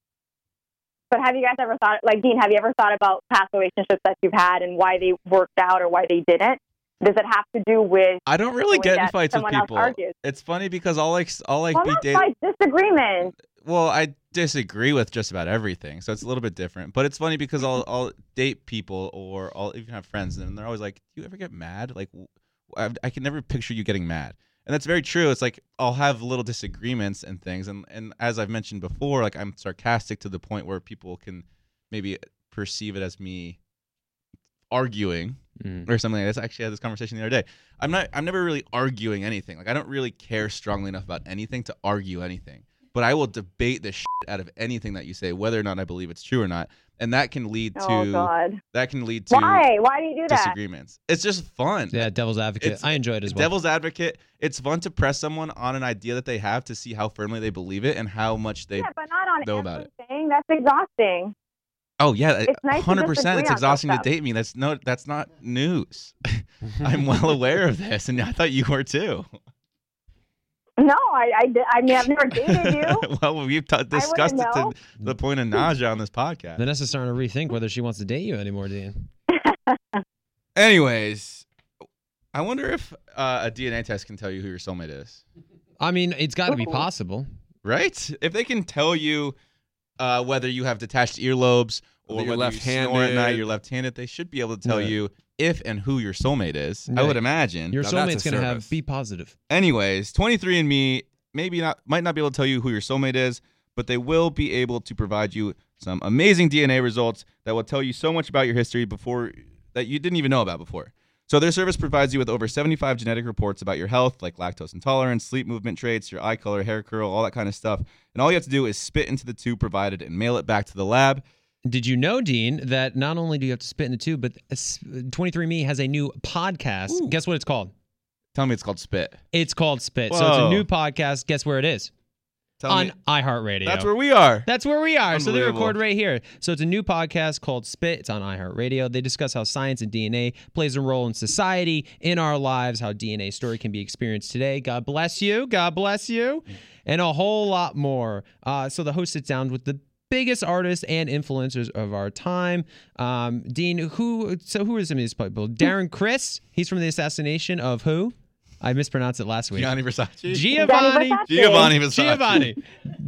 But have you guys ever thought, like Dean, have you ever thought about past relationships that you've had and why they worked out or why they didn't? Does it have to do with? I don't really get in fights with people. It's funny because I'll like be dating. Disagreement. Well, I disagree with just about everything, so it's a little bit different. But it's funny because I'll date people or I'll even have friends, and they're always like, "Do you ever get mad?" Like, I can never picture you getting mad, and that's very true. It's like I'll have little disagreements and things, and as I've mentioned before, like I'm sarcastic to the point where people can maybe perceive it as me arguing or something like this. Actually, I had this conversation the other day. I'm never really arguing anything. Like I don't really care strongly enough about anything to argue anything. But I will debate the shit out of anything that you say, whether or not I believe it's true or not, and that can lead to why? Why do you do that? Disagreements. It's just fun. Yeah, devil's advocate. I enjoy it as well. Devil's advocate. It's fun to press someone on an idea that they have to see how firmly they believe it and how much they but not on know about it. That's exhausting. Oh yeah, it's 100%. It's exhausting to date me. That's not news. I'm well aware of this, and I thought you were too. No, I mean, I've never dated you. Well, we've discussed it to the point of nausea on this podcast. Vanessa's starting to rethink whether she wants to date you anymore, Dean. Anyways, I wonder if a DNA test can tell you who your soulmate is. I mean, it's got to be possible. Right? If they can tell you whether you have detached earlobes or you're left-handed, you snore at night, you're left-handed, they should be able to tell you if and who your soulmate is. I would imagine. Your soulmate's going to be positive. Anyways, 23andMe might not be able to tell you who your soulmate is, but they will be able to provide you some amazing DNA results that will tell you so much about your history that you didn't even know about before. So their service provides you with over 75 genetic reports about your health, like lactose intolerance, sleep movement traits, your eye color, hair curl, all that kind of stuff. And all you have to do is spit into the tube provided and mail it back to the lab. Did you know, Dean, that not only do you have to spit in the tube, but 23andMe has a new podcast. Ooh. Guess what it's called? Tell me it's called Spit. It's called Spit. Whoa. So it's a new podcast. Guess where it is? On iHeartRadio. That's where we are. That's where we are. So they record right here. So it's a new podcast called Spit. It's on iHeartRadio. They discuss how science and DNA plays a role in society, in our lives, how DNA story can be experienced today. God bless you. God bless you. And a whole lot more. So the host sits down with the biggest artists and influencers of our time. Dean, who are some of these people? Darren Criss. He's from the assassination of who? I mispronounced it last week. Gianni Versace. Giovanni Versace.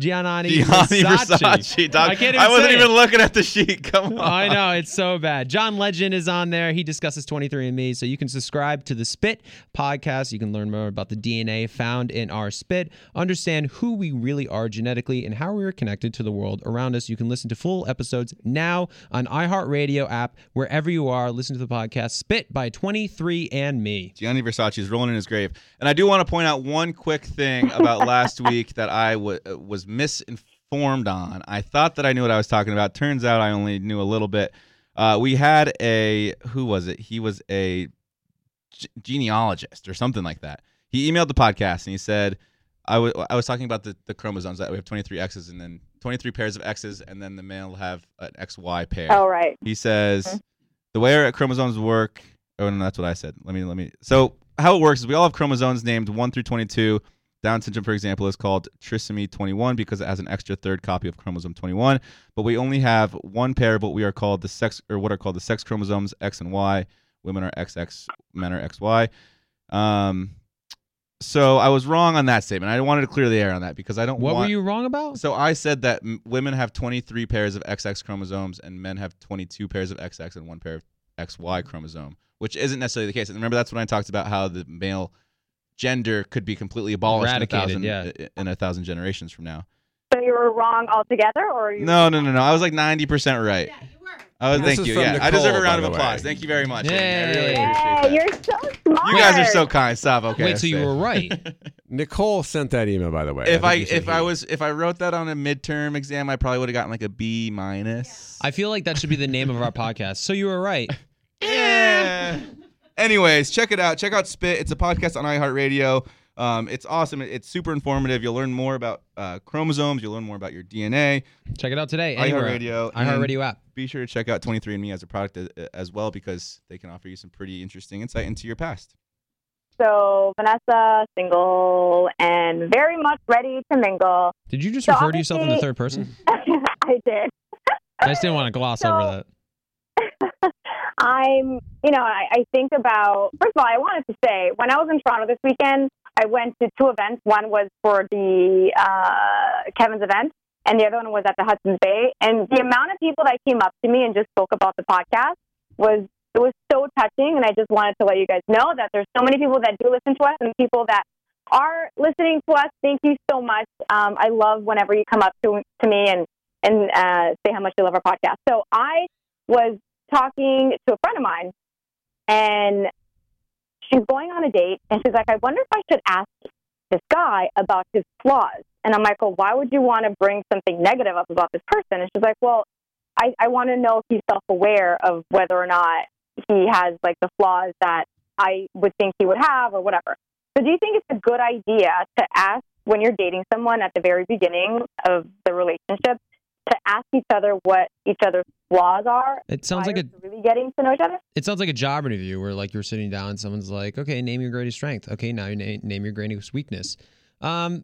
I wasn't even looking at the sheet. Come on. I know, it's so bad. John Legend is on there. He discusses 23andMe. So you can subscribe to the Spit podcast. You can learn more about the DNA found in our spit, understand who we really are genetically, and how we are connected to the world around us. You can listen to full episodes now on iHeartRadio app, wherever you are. Listen to the podcast Spit by 23andMe. Gianni Versace is rolling in his grave. And I do want to point out one quick thing about last week that I was misinformed on. I thought that I knew what I was talking about. Turns out I only knew a little bit. We had who was it? He was a genealogist or something like that. He emailed the podcast and he said, I was talking about the chromosomes, that we have 23 X's and then 23 pairs of X's, and then the male will have an XY pair. Oh, right. He says the way our chromosomes work. Oh, no, that's what I said. Let me. So how it works is we all have chromosomes named 1 through 22. Down syndrome, for example, is called trisomy 21 because it has an extra third copy of chromosome 21. But we only have one pair of what are called the sex chromosomes, X and Y. Women are XX, men are XY. So I was wrong on that statement. I wanted to clear the air on that because I don't What were you wrong about? So I said that women have 23 pairs of XX chromosomes and men have 22 pairs of XX and one pair of XY chromosome, which isn't necessarily the case. And remember, that's when I talked about how the male gender could be completely abolished in 1,000 generations from now. So you were wrong altogether, or you? No. I was like 90% right. Yeah, you were. Thank you. Yeah, Nicole, I deserve a round by of the applause. way. Thank you very much. Yay. I really appreciate Yeah, that. you're so smart. You guys are so kind. Stop. Okay. Wait, so you were right. Nicole sent that email, by the way. If I wrote that on a midterm exam, I probably would have gotten like a B-. I feel like that should be the name of our podcast. So you were right. Yeah. Anyways, check it out. Check out Spit. It's a podcast on iHeartRadio. It's awesome. It's super informative. You'll learn more about chromosomes. You'll learn more about your DNA. Check it out today. Anywhere. iHeartRadio app. Be sure to check out 23andMe as a product as well because they can offer you some pretty interesting insight into your past. So Vanessa, single, and very much ready to mingle. Did you just So refer to yourself in the obviously- third person? I did. I just didn't want to gloss over that. I think about, first of all, I wanted to say, when I was in Toronto this weekend, I went to two events. One was for the Kevin's event, and the other one was at the Hudson's Bay. And the amount of people that came up to me and just spoke about the podcast was so touching. And I just wanted to let you guys know that there's so many people that do listen to us, and people that are listening to us. Thank you so much. I love whenever you come up to me and say how much you love our podcast. So I was talking to a friend of mine, and she's going on a date, and she's like, I wonder if I should ask this guy about his flaws. And I'm like, well, why would you want to bring something negative up about this person? And she's like, well, I want to know if he's self-aware of whether or not he has like the flaws that I would think he would have or whatever. So do you think it's a good idea to ask when you're dating someone at the very beginning of the relationship to ask each other what each other's flaws are? It sounds like really getting to know each other. It sounds like a job interview where like you're sitting down and someone's like, "Okay, name your greatest strength." Okay, now you name your greatest weakness. God,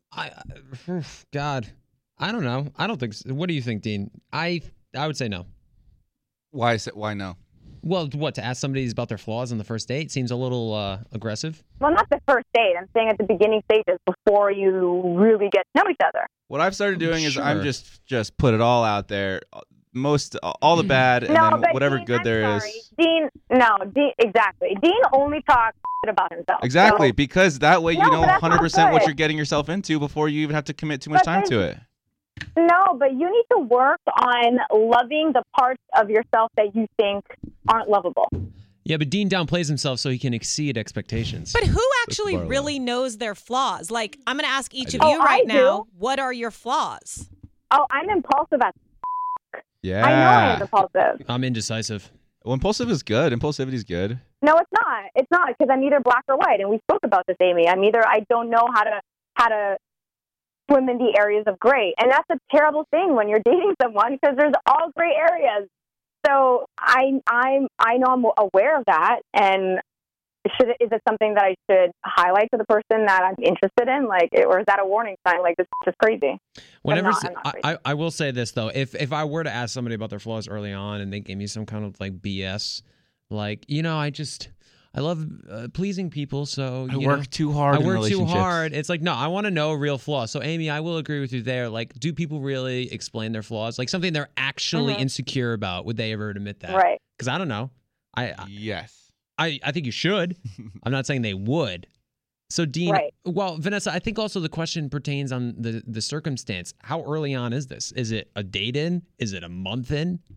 I don't know. I don't think so. What do you think, Dean? I would say no. Why no? Well, what, to ask somebody about their flaws on the first date seems a little aggressive. Well, not the first date. I'm saying at the beginning stages before you really get to know each other. What I've started doing is I'm just put it all out there, all the bad, and then whatever Dean, good there is. Dean, exactly. Dean only talks about himself. Exactly, So, because that way you know but that's not 100% what good. you're getting yourself into before you even have to commit too much time to it. no, but you need to work on loving the parts of yourself that you think aren't lovable. Yeah, but Dean downplays himself so he can exceed expectations. But who actually really knows their flaws? Like, I'm going to ask each of Oh, you right I now, do. what are your flaws? Oh, I'm impulsive as Yeah. I know I'm impulsive. I'm indecisive. Well, impulsive is good. Impulsivity is good. No, it's not. It's not, because I'm either black or white, and we spoke about this, Amy. I don't know how to swim in the areas of gray, and that's a terrible thing when you're dating someone because there's all gray areas. So I know I'm aware of that, and is it something that I should highlight to the person that I'm interested in, or is that a warning sign? Like, this is just crazy. Whenever I'm not crazy. I will say this though, if I were to ask somebody about their flaws early on and they gave me some kind of like BS, like, I love pleasing people, so I work too hard. I work too hard. It's like, no, I want to know a real flaw. So Amy, I will agree with you there. Like, do people really explain their flaws? Like something they're actually insecure about. Would they ever admit that? Right. Because I don't know. Yes. I think you should. I'm not saying they would. So Dean, Right. Well, Vanessa, I think also the question pertains on the circumstance. How early on is this? Is it a date in? Is it a month in?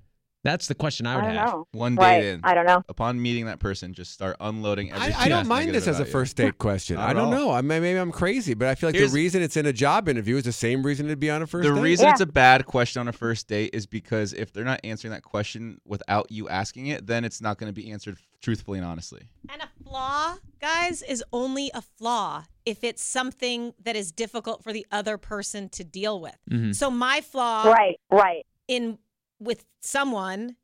That's the question I would have. Know. One date in. I don't know. Upon meeting that person, just start unloading everything. I don't mind this as a first date question. I don't know. Maybe I'm crazy, but I feel like the reason it's in a job interview is the same reason it'd be on a first date. The reason it's a bad question on a first date is because if they're not answering that question without you asking it, then it's not going to be answered truthfully and honestly. And a flaw, guys, is only a flaw if it's something that is difficult for the other person to deal with. Mm-hmm. So my flaw with someone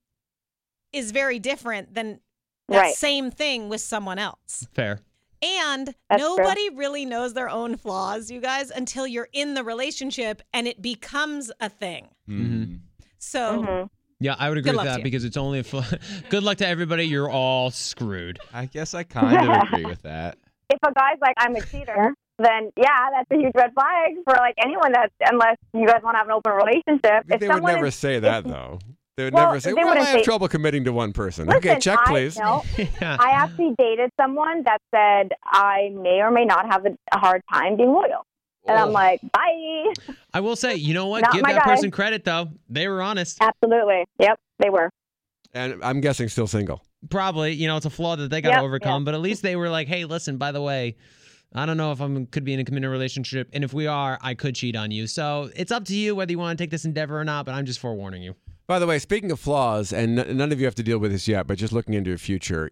is very different than that same thing with someone else. Fair. And nobody really knows their own flaws, you guys, until you're in the relationship and it becomes a thing. Mm-hmm. So, yeah, I would agree with that because it's only a flaw. Good luck to everybody. You're all screwed. I guess I kind of agree with that. If a guy's like, I'm a cheater, then that's a huge red flag for like anyone unless you guys want to have an open relationship. They would never say that though. They would never say, I have trouble committing to one person. Listen, okay, check please. I actually dated someone that said I may or may not have a hard time being loyal. And I'm like, bye. I will say, you know what? Give that person credit though. They were honest. Absolutely. Yep, they were. And I'm guessing still single. Probably, it's a flaw that they got to overcome, but at least they were like, hey, listen, by the way, I don't know if could be in a committed relationship, and if we are, I could cheat on you. So it's up to you whether you want to take this endeavor or not, but I'm just forewarning you. By the way, speaking of flaws, and none of you have to deal with this yet, but just looking into your future,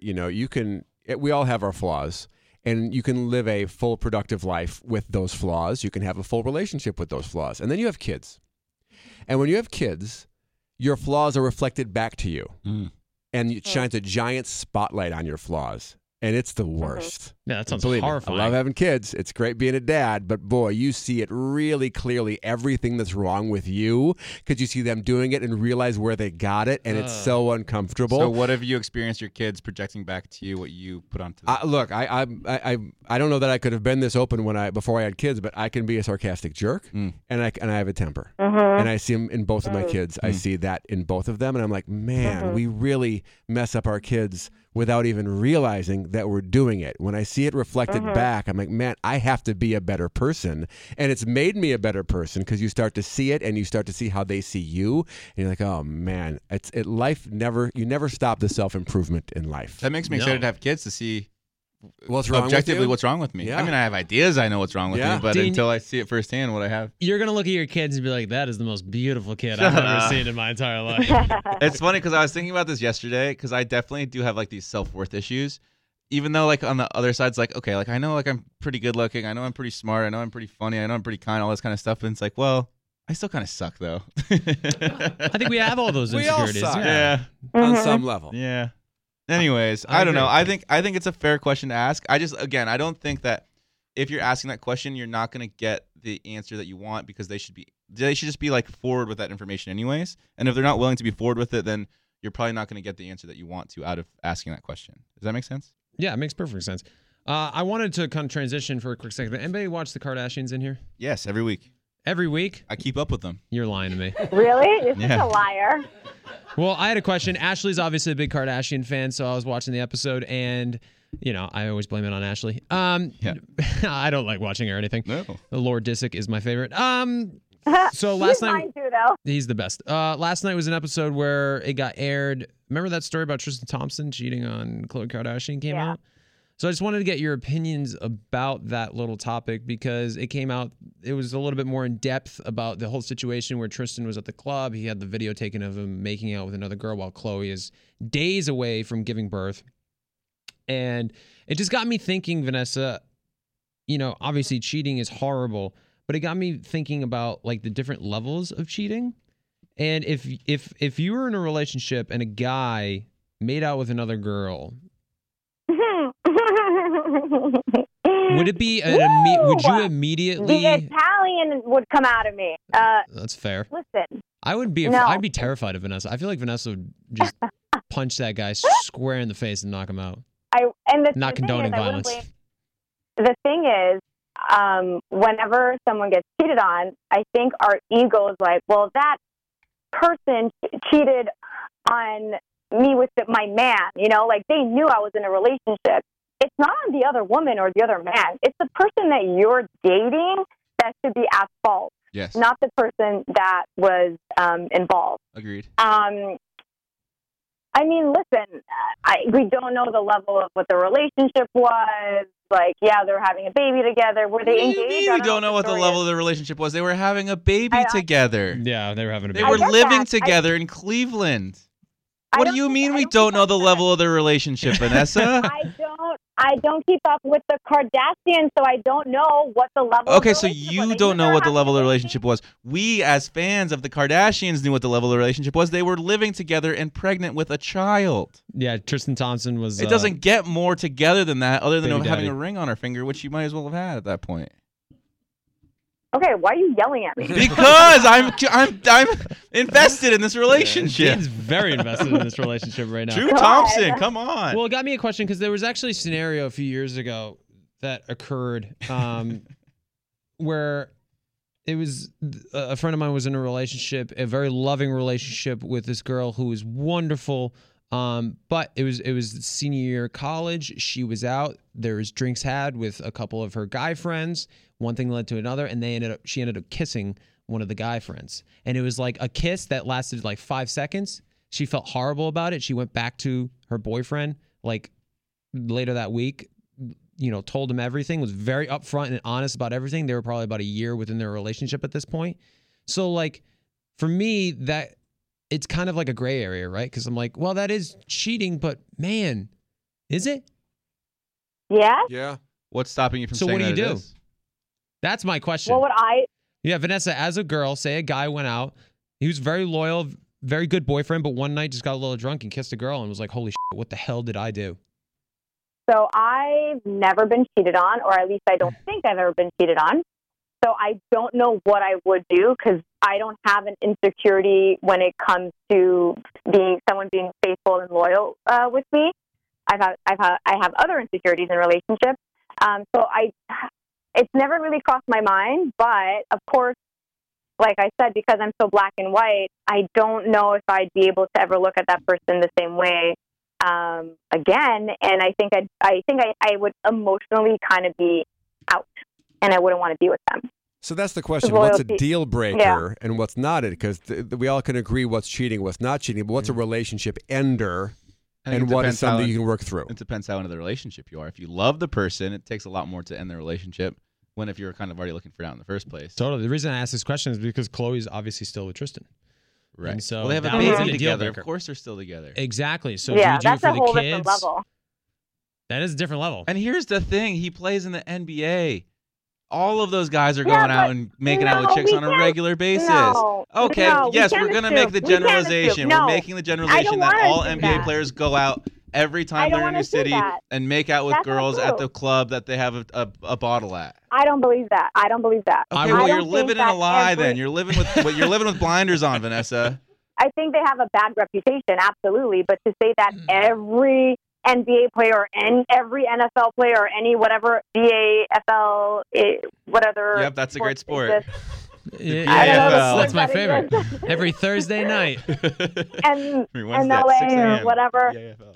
we all have our flaws, and you can live a full productive life with those flaws. You can have a full relationship with those flaws. And then you have kids. And when you have kids, your flaws are reflected back to you. And it shines a giant spotlight on your flaws. And it's the worst. Yeah, that sounds horrifying. I love having kids. It's great being a dad, but boy, you see it really clearly, everything that's wrong with you, because you see them doing it and realize where they got it, and it's so uncomfortable. So what have you experienced your kids projecting back to you what you put onto them? Look, I don't know that I could have been this open before I had kids, but I can be a sarcastic jerk, and I have a temper. And I see them in both of my kids. I see that in both of them, and I'm like, man, we really mess up our kids without even realizing that we're doing it. When I see it reflected back, I'm like, man, I have to be a better person. And it's made me a better person because you start to see it and you start to see how they see you. And you're like, oh man, you never stop the self-improvement in life. That makes me excited to have kids to see what's wrong objectively what's wrong with me. Yeah. I mean, I have ideas, I know what's wrong with me, but until I see it firsthand what I have. You're going to look at your kids and be like, that is the most beautiful kid I've ever seen in my entire life. It's funny because I was thinking about this yesterday because I definitely do have like these self-worth issues. Even though like on the other side, it's like, okay, like I know like I'm pretty good looking. I know I'm pretty smart. I know I'm pretty funny. I know I'm pretty kind, all this kind of stuff. And it's like, well, I still kind of suck though. I think we have all those insecurities. We all suck. Yeah. On some level. Yeah. Anyways, I don't know. I think it's a fair question to ask. I don't think that if you're asking that question, you're not going to get the answer that you want because they should just be like forward with that information anyways. And if they're not willing to be forward with it, then you're probably not going to get the answer that you want to out of asking that question. Does that make sense? Yeah, it makes perfect sense. I wanted to kind of transition for a quick second. Anybody watch the Kardashians in here? Yes, every week. Every week? I keep up with them. You're lying to me. Really? You're such a liar. Well, I had a question. Ashley's obviously a big Kardashian fan, so I was watching the episode, and I always blame it on Ashley. I don't like watching her or anything. No. Lord Disick is my favorite. So last night, mine too, though. He's the best. Last night was an episode where it got aired. Remember that story about Tristan Thompson cheating on Khloe Kardashian came out? So I just wanted to get your opinions about that little topic because it came out, it was a little bit more in depth about the whole situation where Tristan was at the club. He had the video taken of him making out with another girl while Khloe is days away from giving birth. And it just got me thinking, Vanessa, obviously cheating is horrible, but it got me thinking about like the different levels of cheating. And if you were in a relationship and a guy made out with another girl, would it be would you immediately? The Italian would come out of me. That's fair. Listen, I'd be terrified of Vanessa. I feel like Vanessa would just punch that guy square in the face and knock him out. Not condoning violence. The thing is, whenever someone gets cheated on, I think our ego is like, well, that person cheated on me with my man, like they knew I was in a relationship. It's not on the other woman or the other man. It's the person that you're dating that should be at fault. Yes. Not the person that was involved. Agreed. I mean, listen, we don't know the level of what the relationship was. Like, yeah, they're having a baby together. Were they engaged? We don't know what the level of the relationship was. They were having a baby together. Yeah, they were having a baby. They were living together in Cleveland. What do you mean we don't know the level of their relationship, Vanessa? I don't keep up with the Kardashians, so I don't know what the level Okay, so you don't know what the level of the relationship was. We, as fans of the Kardashians, knew what the level of the relationship was. They were living together and pregnant with a child. Yeah, Tristan Thompson was... It doesn't get more together than that, other than having a ring on her finger, which she might as well have had at that point. Okay, why are you yelling at me? Because I'm invested in this relationship. Dan's very invested in this relationship right now. Drew Thompson, come on. Well, it got me a question because there was actually a scenario a few years ago that occurred where it was a friend of mine was in a relationship, a very loving relationship with this girl who was wonderful. But it was senior year of college. She was out. There was drinks had with a couple of her guy friends. One thing led to another, and she ended up kissing one of the guy friends. And it was like a kiss that lasted like 5 seconds. She felt horrible about it. She went back to her boyfriend like later that week, told him everything, was very upfront and honest about everything. They were probably about a year within their relationship at this point. So like for me, that it's kind of like a gray area, right? Because I'm like, well, that is cheating, but man, is it? Yeah. Yeah. What's stopping you from saying that? So what do you do? That's my question. What would I? Yeah, Vanessa, as a girl, say a guy went out. He was very loyal, very good boyfriend, but one night just got a little drunk and kissed a girl and was like, holy shit, what the hell did I do? So I've never been cheated on, or at least I don't think I've ever been cheated on. So I don't know what I would do because I don't have an insecurity when it comes to someone being faithful and loyal with me. I have other insecurities in relationships. It's never really crossed my mind, but of course, like I said, because I'm so black and white, I don't know if I'd be able to ever look at that person the same way again. And I think I would emotionally kind of be out, and I wouldn't want to be with them. So that's the question. What's a deal breaker and what's not it? Because we all can agree what's cheating, what's not cheating, but what's a relationship ender and what is something you can work through? It depends how into the relationship you are. If you love the person, it takes a lot more to end the relationship when if you're kind of already looking for it out in the first place. Totally. The reason I asked this question is because Chloe's obviously still with Tristan. Right. And so they have a baby together. Of course they're still together. Exactly. So yeah, do you do that's it for a whole the different kids? level. That is a different level. And here's the thing. He plays in the NBA. All of those guys are going out and making out with chicks on a regular basis. Okay, yes, we're going to make the generalization. We're making the generalization that all NBA players go out every time they're in a new city and make out with girls at the club that they have a bottle at. I don't believe that. Okay, well, you're living in a lie then. You're living with blinders on, Vanessa. I think they have a bad reputation, absolutely. But to say that every NBA player and every NFL player or any whatever BAFL, whatever. Yep, that's a great sport. That's my favorite. Every Thursday night. and LA or whatever.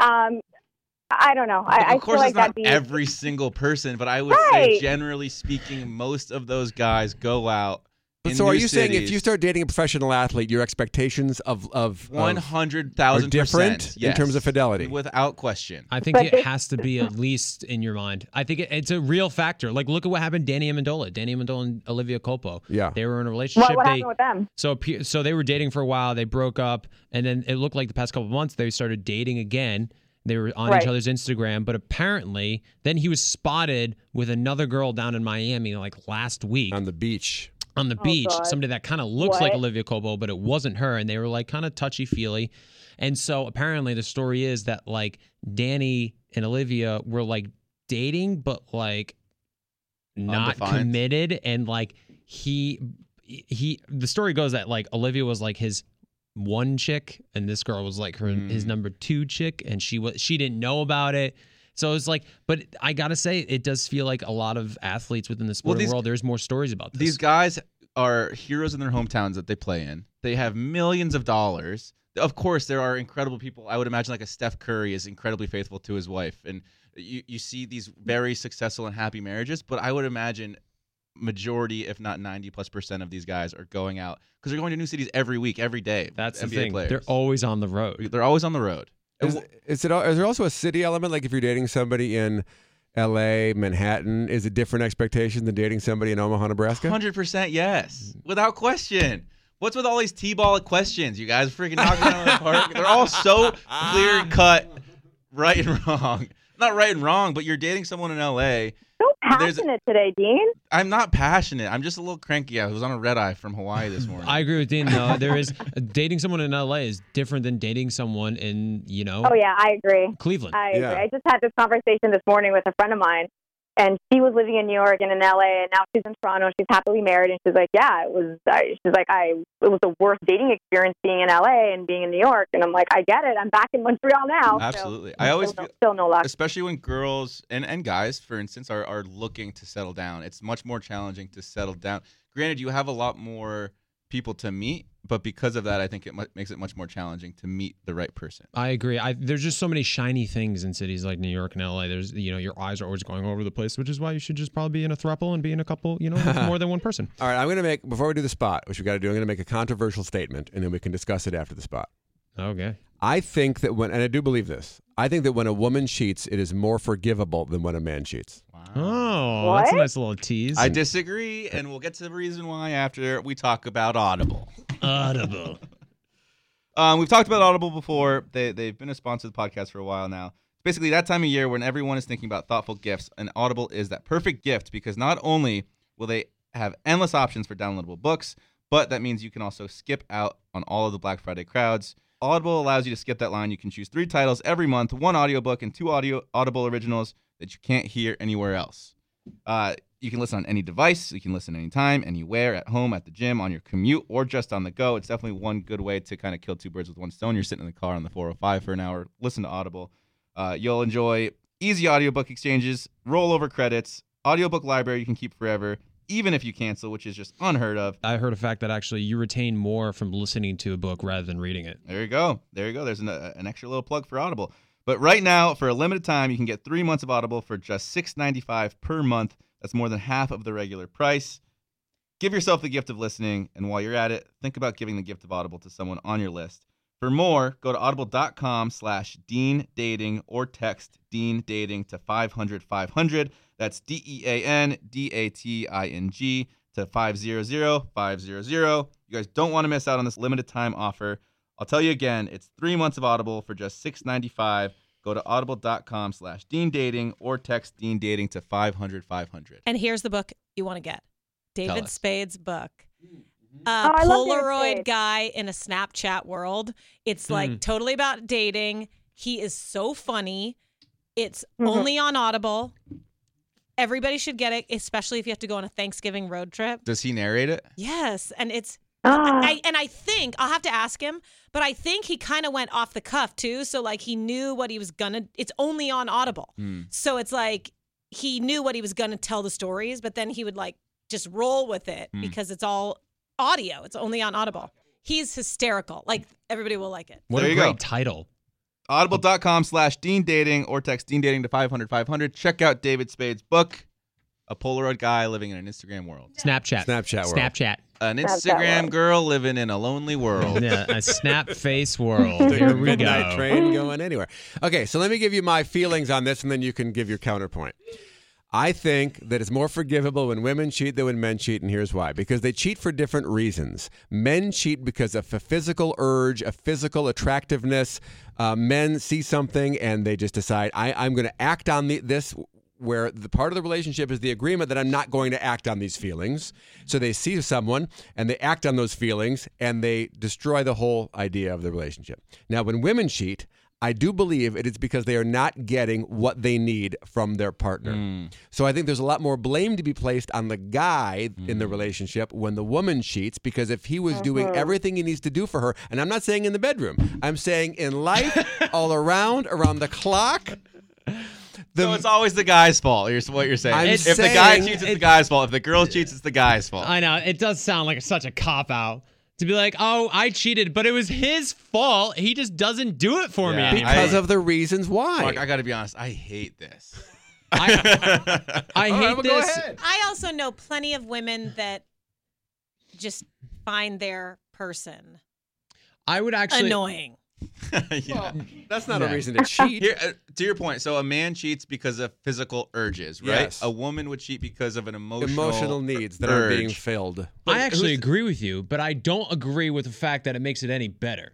I don't know. I of course, feel like it's not every single person, but I would say, generally speaking, most of those guys go out. So are you saying if you start dating a professional athlete, your expectations of 100,000% are different in terms of fidelity? Without question. I think it has to be at least in your mind. I think it's a real factor. Like, look at what happened to Danny Amendola and Olivia Culpo. Yeah. They were in a relationship. What happened with them? So they were dating for a while. They broke up. And then it looked like the past couple of months they started dating again. They were on each other's Instagram. But apparently then he was spotted with another girl down in Miami like last week. On the beach. Somebody that kind of looks like Olivia Culpo, but it wasn't her, and they were like kind of touchy-feely. And so apparently the story is that like Danny and Olivia were like dating, but like not committed, and like the story goes that like Olivia was like his one chick, and this girl was like his number two chick, and she didn't know about it. So it's like, but I got to say, it does feel like a lot of athletes within the sporting world, there's more stories about this. These guys are heroes in their hometowns that they play in. They have millions of dollars. Of course, there are incredible people. I would imagine like a Steph Curry is incredibly faithful to his wife. And you see these very successful and happy marriages. But I would imagine majority, if not 90+% of these guys are going out because they're going to new cities every week, every day. That's NBA the thing. Players. They're always on the road. They're always on the road. Is there also a city element? Like if you're dating somebody in L.A., Manhattan, is it different expectation than dating somebody in Omaha, Nebraska? 100% yes, without question. What's with all these T-ball questions? You guys freaking knocking out of the park. They're all so clear cut, right and wrong. Not right and wrong, but you're dating someone in L.A. So passionate today, Dean. I'm not passionate. I'm just a little cranky. I was on a red eye from Hawaii this morning. I agree with Dean, though. There is dating someone in L.A. is different than dating someone in, Oh, yeah, I agree. Cleveland. I agree. I just had this conversation this morning with a friend of mine, and she was living in New York and in L.A., and now she's in Toronto. She's happily married, and she's like, yeah, it was the worst dating experience being in L.A. and being in New York. And I'm like, I get it. I'm back in Montreal now. Absolutely. So I always feel still no luck. Especially when girls and guys, for instance, are looking to settle down. It's much more challenging to settle down. Granted, you have a lot more people to meet, but because of that, I think it makes it much more challenging to meet the right person. I agree. There's just so many shiny things in cities like New York and LA. There's, your eyes are always going all over the place, which is why you should just probably be in a throuple and be in a couple, with more than one person. All right, before we do the spot, which we got to do, I'm going to make a controversial statement, and then we can discuss it after the spot. Okay. I think that and I do believe this, I think that when a woman cheats, it is more forgivable than when a man cheats. Wow. Oh, that's a nice little tease. I disagree, and we'll get to the reason why after we talk about Audible. Audible. We've talked about Audible before. They've been a sponsor of the podcast for a while now. It's basically that time of year when everyone is thinking about thoughtful gifts, and Audible is that perfect gift because not only will they have endless options for downloadable books, but that means you can also skip out on all of the Black Friday crowds. Audible allows you to skip that line. You can choose 3 titles every month, 1 audiobook, and 2 Audible originals that you can't hear anywhere else. You can listen on any device. You can listen anytime, anywhere, at home, at the gym, on your commute, or just on the go. It's definitely one good way to kind of kill 2 birds with one stone. You're sitting in the car on the 405 for an hour. Listen to Audible. You'll enjoy easy audiobook exchanges, rollover credits, audiobook library you can keep forever, even if you cancel, which is just unheard of. I heard a fact that actually you retain more from listening to a book rather than reading it. There you go. There's an extra little plug for Audible. But right now, for a limited time, you can get 3 months of Audible for just $6.95 per month. That's more than half of the regular price. Give yourself the gift of listening, and while you're at it, think about giving the gift of Audible to someone on your list. For more, go to audible.com/DeanDating or text Dean Dating to 500-500. That's DEANDATING to 500-500. You guys don't want to miss out on this limited time offer. I'll tell you again, it's 3 months of Audible for just $6.95. Go to audible.com/DeanDating or text Dean Dating to 500-500. And here's the book you want to get. David Spade's book. I love David Polaroid Spade. guy in a Snapchat world. It's like totally about dating. He is so funny. It's only on Audible. Everybody should get it, especially if you have to go on a Thanksgiving road trip. Does he narrate it? Yes, and it's I think I'll have to ask him, but I think he kind of went off the cuff too. So like he knew what he was gonna. It's only on Audible, so it's like he knew what he was gonna tell the stories, but then he would like just roll with it because it's all audio. It's only on Audible. He's hysterical. Like everybody will like it. What a great title. Audible.com/Dean Dating or text Dean Dating to 500-500. Check out David Spade's book, A Polaroid Guy Living in an Instagram World. Snapchat world. An Instagram girl living in a lonely world. Yeah, a snap face world. Here we Midnight go. train going anywhere. Okay, so let me give you my feelings on this, and then you can give your counterpoint. I think that it's more forgivable when women cheat than when men cheat, and here's why. Because they cheat for different reasons. Men cheat because of a physical urge, a physical attractiveness. Men see something, and they just decide, I'm going to act on this, where the part of the relationship is the agreement that I'm not going to act on these feelings. So they see someone, and they act on those feelings, and they destroy the whole idea of the relationship. Now, when women cheat, I do believe it is because they are not getting what they need from their partner. So I think there's a lot more blame to be placed on the guy in the relationship when the woman cheats, because if he was doing everything he needs to do for her, and I'm not saying in the bedroom, I'm saying in life, all around the clock. So it's always the guy's fault, is what you're saying. If the guy cheats, it's the guy's fault. If the girl cheats, it's the guy's fault. I know. It does sound like such a cop-out. To be like, oh, I cheated, but it was his fault. He just doesn't do it for me anymore. Because of the reasons why. Mark, I got to be honest. I hate this. I hate this. Go ahead. I also know plenty of women that just find their person I would actually annoying. Yeah. Well, that's not a reason to cheat. Here, to your point, so a man cheats because of physical urges, right? Yes. A woman would cheat because of an emotional needs that urge. are being filled. I actually agree with you, but I don't agree with the fact that it makes it any better.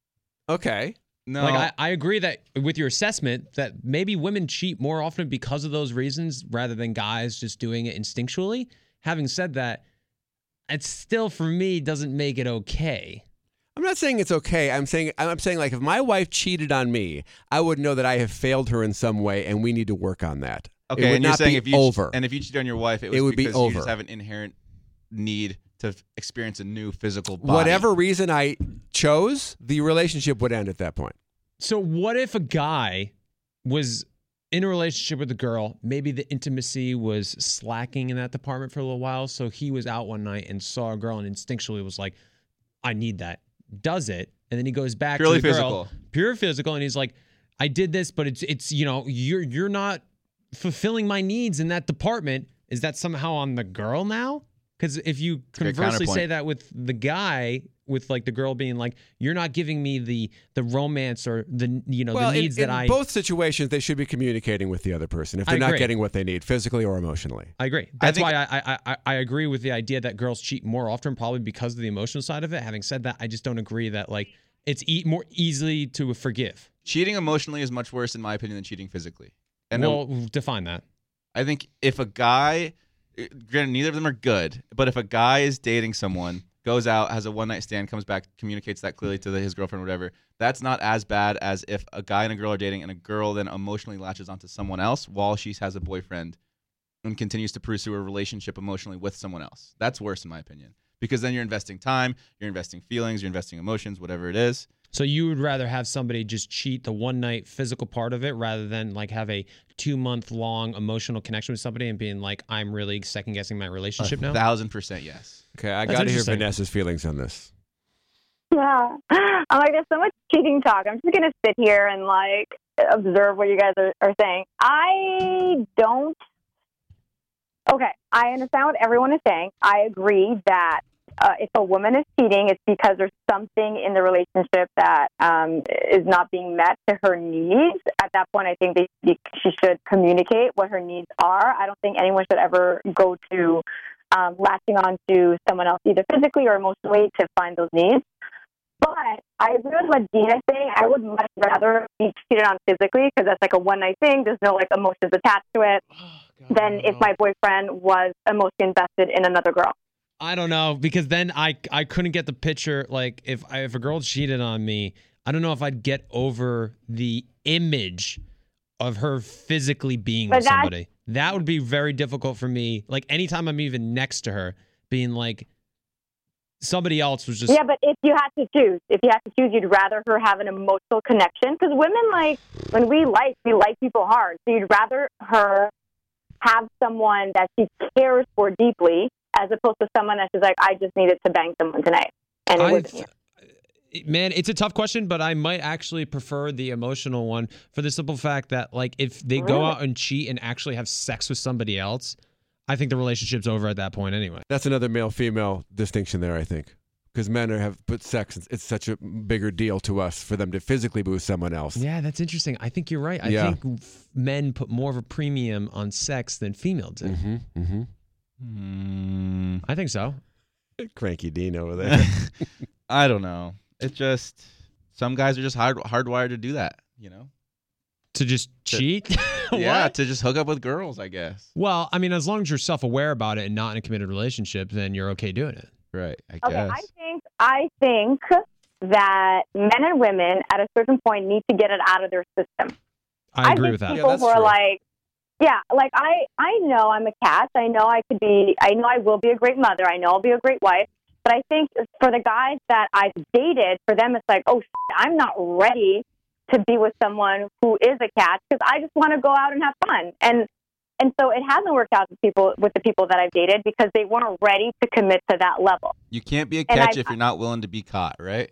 Okay. No. Like I agree that with your assessment that maybe women cheat more often because of those reasons rather than guys just doing it instinctually. Having said that, it still for me doesn't make it okay. I'm not saying it's okay. I'm saying like if my wife cheated on me, I would know that I have failed her in some way, and we need to work on that. Okay, it would and you're not saying be if you over. And if you cheat on your wife, it would because you just have an inherent need to experience a new physical body. Whatever reason I chose, the relationship would end at that point. So what if a guy was in a relationship with a girl, maybe the intimacy was slacking in that department for a little while, so he was out one night and saw a girl and instinctually was like, I need that. Does it, and then he goes back purely to the physical. girl, pure physical, and he's like, I did this, but it's you're not fulfilling my needs in that department. Is that somehow on the girl now? Because if you conversely say that with the guy, with like the girl being like, you're not giving me the romance or the the needs that I. In both situations, they should be communicating with the other person if they're not getting what they need physically or emotionally. I agree. That's why I agree with the idea that girls cheat more often, probably because of the emotional side of it. Having said that, I just don't agree that like it's more easily to forgive. Cheating emotionally is much worse, in my opinion, than cheating physically. And define that. I think if a guy, granted, neither of them are good, but if a guy is dating someone, goes out, has a one-night stand, comes back, communicates that clearly to his girlfriend or whatever, that's not as bad as if a guy and a girl are dating and a girl then emotionally latches onto someone else while she has a boyfriend and continues to pursue a relationship emotionally with someone else. That's worse, in my opinion, because then you're investing time, you're investing feelings, you're investing emotions, whatever it is. So you would rather have somebody just cheat the one-night physical part of it rather than like have a 2-month-long emotional connection with somebody and being like, I'm really second-guessing my relationship now? 1,000% yes. Okay, I got to hear Vanessa's feelings on this. Yeah. I'm like, there's so much cheating talk. I'm just going to sit here and like observe what you guys are saying. I don't. Okay, I understand what everyone is saying. I agree that if a woman is cheating, it's because there's something in the relationship that is not being met to her needs. At that point, I think she should communicate what her needs are. I don't think anyone should ever go to latching on to someone else, either physically or emotionally, to find those needs. But I agree with what Dina's saying. I would much rather be cheated on physically because that's like a one-night thing. There's no like emotions attached to it than if my boyfriend was emotionally invested in another girl. I don't know, because then I couldn't get the picture. Like if a girl cheated on me, I don't know if I'd get over the image of her physically being with somebody. That would be very difficult for me. Like anytime I'm even next to her, being like somebody else was just. Yeah, but if you had to choose, you'd rather her have an emotional connection. Because women, like, when we like people hard. So you'd rather her have someone that she cares for deeply, as opposed to someone that's just like, I just needed to bang someone tonight. And it wasn't you. Man, it's a tough question, but I might actually prefer the emotional one for the simple fact that, like, if they go out and cheat and actually have sex with somebody else, I think the relationship's over at that point anyway. That's another male-female distinction there, I think. Because men have put sex, it's such a bigger deal to us for them to physically be with someone else. Yeah, that's interesting. I think you're right. I think men put more of a premium on sex than females do. I think so. Cranky Dean over there. I don't know. It's just some guys are just hardwired to do that, you know? To just cheat? Yeah, to just hook up with girls, I guess. Well, I mean, as long as you're self-aware about it and not in a committed relationship, then you're okay doing it. Right, I guess. I think that men and women at a certain point need to get it out of their system. I agree with that. People who are like, like I know I'm a catch. I know I will be a great mother. I know I'll be a great wife. But I think for the guys that I've dated, for them it's like, oh, I'm not ready to be with someone who is a catch because I just want to go out and have fun. And so it hasn't worked out with the people that I've dated because they weren't ready to commit to that level. You can't be a catch if you're not willing to be caught, right?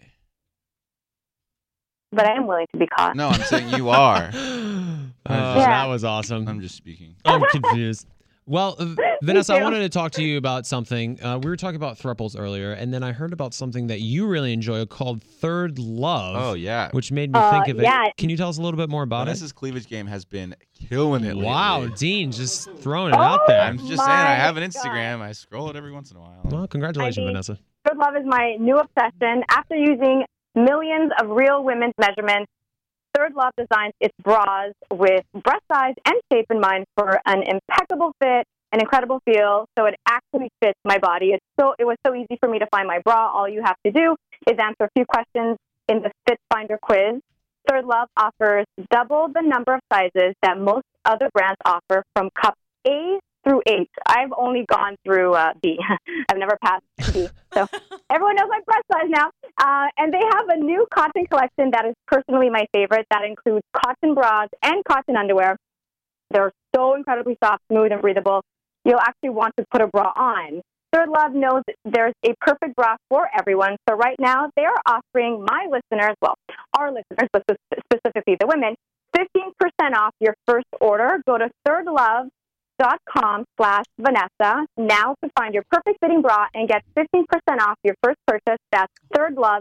But I am willing to be caught. No, I'm saying you are. That was awesome. I'm just speaking. I'm confused. Well, Vanessa, I wanted to talk to you about something. We were talking about thruples earlier, and then I heard about something that you really enjoy called Third Love. Oh, yeah. Which made me think of it. Can you tell us a little bit more about Vanessa's cleavage game has been killing it Wow, lately. Dean, just throwing it out there. I'm just saying, I have an Instagram. I scroll it every once in a while. Well, congratulations, Vanessa. Third Love is my new obsession. After using millions of real women's measurements, Third Love designs its bras with breast size and shape in mind for an impeccable fit, an incredible feel, so it actually fits my body. It was so easy for me to find my bra. All you have to do is answer a few questions in the Fit Finder quiz. Third Love offers double the number of sizes that most other brands offer, from cup A through H. I've only gone through B. I've never passed B. So everyone knows my breast size now. And they have a new cotton collection that is personally my favorite. That includes cotton bras and cotton underwear. They're so incredibly soft, smooth, and breathable. You'll actually want to put a bra on. Third Love knows there's a perfect bra for everyone. So right now, they are offering my listeners, well, our listeners, but specifically the women, 15% off your first order. Go to thirdlove.com/Vanessa now to find your perfect fitting bra and get 15% off your first purchase. That's Third Love,